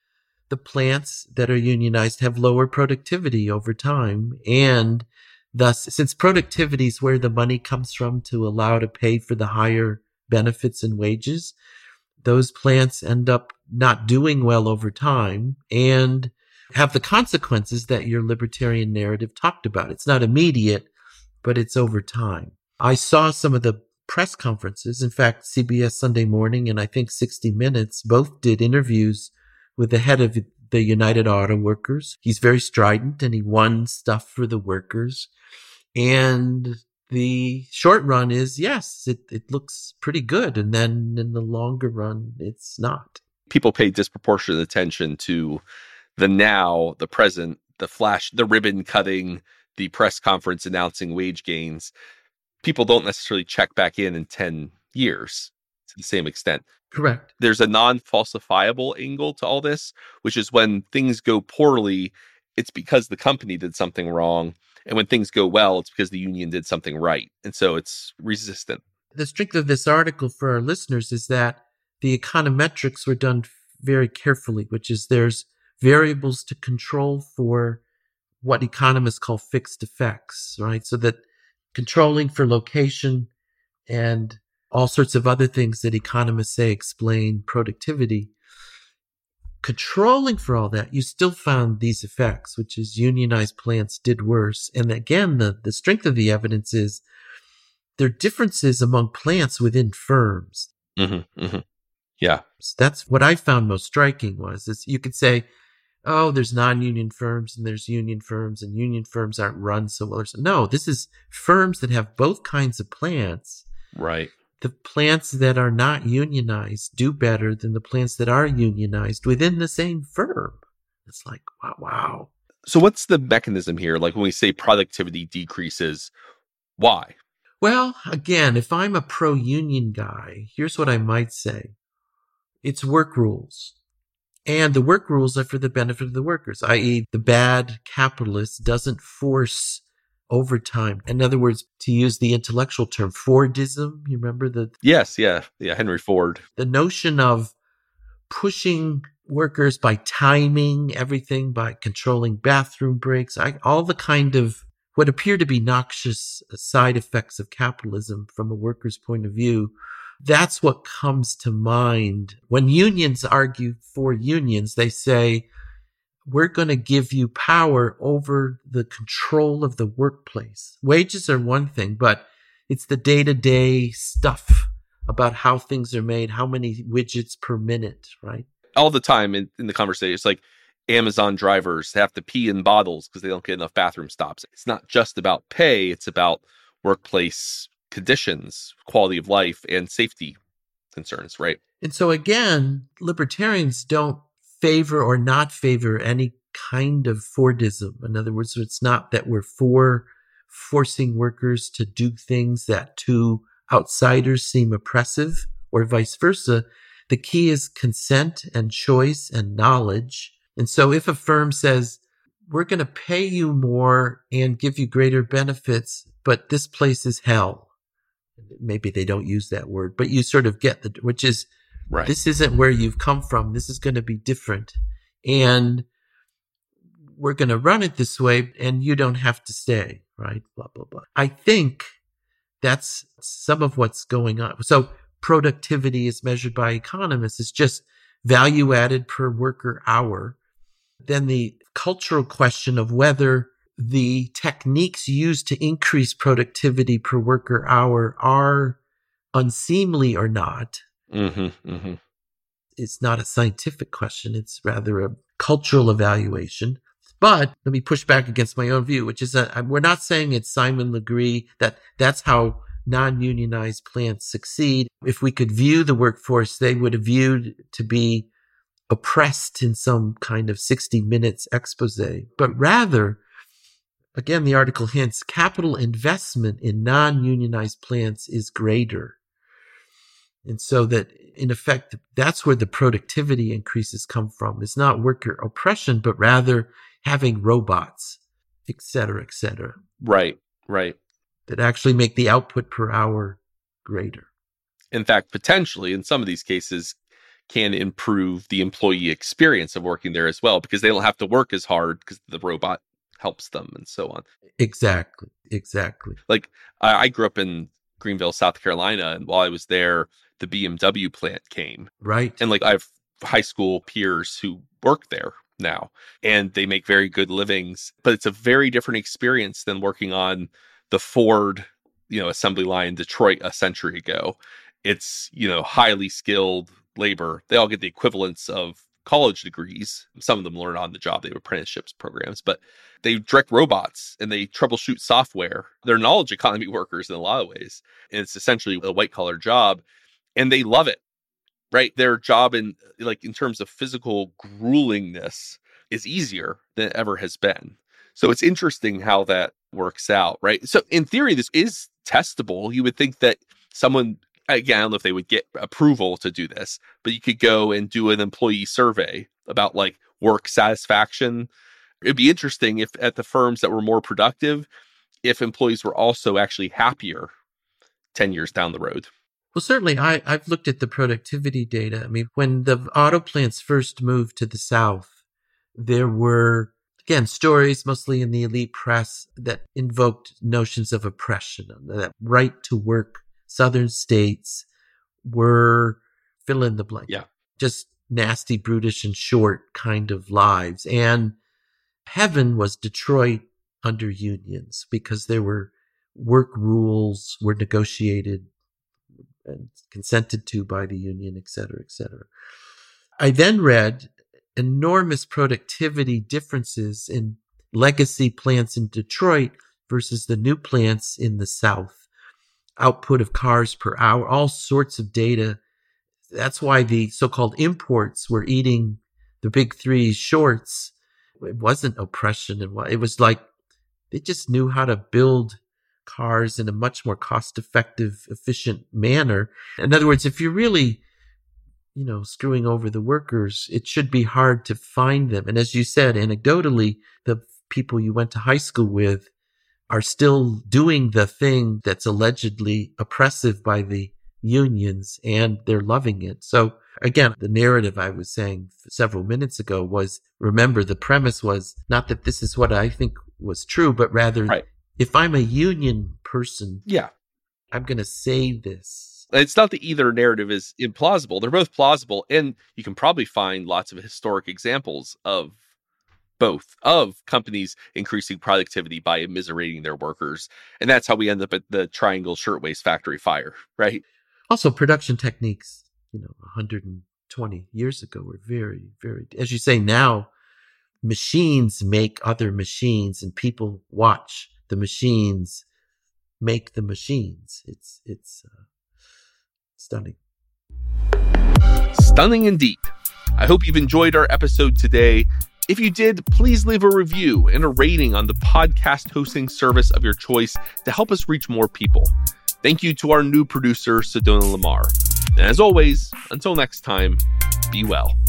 the plants that are unionized have lower productivity over time. And thus, since productivity is where the money comes from to allow to pay for the higher benefits and wages, those plants end up not doing well over time and have the consequences that your libertarian narrative talked about. It's not immediate, but it's over time. I saw some of the press conferences. In fact, CBS Sunday Morning and I think 60 Minutes both did interviews with the head of the United Auto Workers. He's very strident and he won stuff for the workers. And the short run is, yes, it looks pretty good. And then in the longer run, it's not. People pay disproportionate attention to the now, the present, the flash, the ribbon cutting, the press conference announcing wage gains. People don't necessarily check back in 10 years to the same extent. Correct. There's a non-falsifiable angle to all this, which is when things go poorly, it's because the company did something wrong. And when things go well, it's because the union did something right. And so it's resistant. The strength of this article for our listeners is that the econometrics were done very carefully, which is there's variables to control for what economists call fixed effects, right? So that controlling for location and all sorts of other things that economists say explain productivity. Controlling for all that, you still found these effects, which is unionized plants did worse. And again, the strength of the evidence is there are differences among plants within firms. Mm-hmm, mm-hmm. Yeah. So that's what I found most striking is you could say, oh, there's non-union firms and there's union firms and union firms aren't run so well. No, this is firms that have both kinds of plants. Right. The plants that are not unionized do better than the plants that are unionized within the same firm. It's like, wow. So what's the mechanism here? Like when we say productivity decreases, why? Well, again, if I'm a pro-union guy, here's what I might say. It's work rules. And the work rules are for the benefit of the workers, i.e. the bad capitalist doesn't force overtime. In other words, to use the intellectual term, Fordism, you remember Yes, yeah, Henry Ford. The notion of pushing workers by timing everything, by controlling bathroom breaks, all the kind of what appear to be noxious side effects of capitalism from a worker's point of view. That's what comes to mind. When unions argue for unions, they say, we're going to give you power over the control of the workplace. Wages are one thing, but it's the day-to-day stuff about how things are made, how many widgets per minute, right? All the time in the conversation, it's like Amazon drivers have to pee in bottles because they don't get enough bathroom stops. It's not just about pay, it's about workplace conditions, quality of life, and safety concerns, right? And so again, libertarians don't favor or not favor any kind of Fordism. In other words, it's not that we're for forcing workers to do things that to outsiders seem oppressive or vice versa. The key is consent and choice and knowledge. And so if a firm says, we're going to pay you more and give you greater benefits, but this place is hell. Maybe they don't use that word, but you sort of get which is, right. This isn't where you've come from. This is going to be different. And we're going to run it this way and you don't have to stay, right? Blah, blah, blah. I think that's some of what's going on. So productivity is measured by economists. It's just value added per worker hour. Then the cultural question of whether the techniques used to increase productivity per worker hour are unseemly or not. Mm-hmm, mm-hmm. It's not a scientific question. It's rather a cultural evaluation. But let me push back against my own view, which is that we're not saying it's Simon Legree, that's how non-unionized plants succeed. If we could view the workforce, they would have viewed to be oppressed in some kind of 60 minutes expose. But rather, again, the article hints, capital investment in non-unionized plants is greater. And so that, in effect, that's where the productivity increases come from. It's not worker oppression, but rather having robots, et cetera, et cetera. Right, right. That actually make the output per hour greater. In fact, potentially, in some of these cases, can improve the employee experience of working there as well, because they don't have to work as hard because the robot helps them and so on. Exactly. Like I grew up in Greenville, South Carolina, and while I was there, the BMW plant came. Right. And like I have high school peers who work there now, and they make very good livings, but it's a very different experience than working on the Ford, assembly line in Detroit a century ago. It's, highly skilled labor. They all get the equivalents of college degrees. Some of them learn on the job. They have apprenticeships programs, but they direct robots and they troubleshoot software. They're knowledge economy workers in a lot of ways. And it's essentially a white collar job, and they love it, right? Their job in terms of physical gruelingness is easier than it ever has been. So it's interesting how that works out, right? So in theory, this is testable. You would think that someone, again, I don't know if they would get approval to do this, but you could go and do an employee survey about like work satisfaction. It'd be interesting if at the firms that were more productive, if employees were also actually happier 10 years down the road. Well, certainly I've looked at the productivity data. I mean, when the auto plants first moved to the South, there were, again, stories mostly in the elite press that invoked notions of oppression, that right to work Southern states were fill in the blank. Yeah. Just nasty, brutish, and short kind of lives. And heaven was Detroit under unions, because there were work rules were negotiated and consented to by the union, et cetera, et cetera. I then read enormous productivity differences in legacy plants in Detroit versus the new plants in the South. Output of cars per hour, all sorts of data. That's why the so-called imports were eating the big three shorts. It wasn't oppression. It was like they just knew how to build cars in a much more cost-effective, efficient manner. In other words, if you're really, screwing over the workers, it should be hard to find them. And as you said, anecdotally, the people you went to high school with are still doing the thing that's allegedly oppressive by the unions, and they're loving it. So again, the narrative I was saying several minutes ago was, remember, the premise was not that this is what I think was true, but rather, right, if I'm a union person, I'm going to say this. It's not that either narrative is implausible. They're both plausible, and you can probably find lots of historic examples of both, of companies increasing productivity by immiserating their workers. And that's how we end up at the Triangle Shirtwaist Factory fire, right? Also, production techniques, 120 years ago were very, very, as you say, now machines make other machines and people watch the machines make the machines. It's stunning. Stunning indeed. I hope you've enjoyed our episode today. If you did, please leave a review and a rating on the podcast hosting service of your choice to help us reach more people. Thank you to our new producer, Sedona Lamar. And as always, until next time, be well.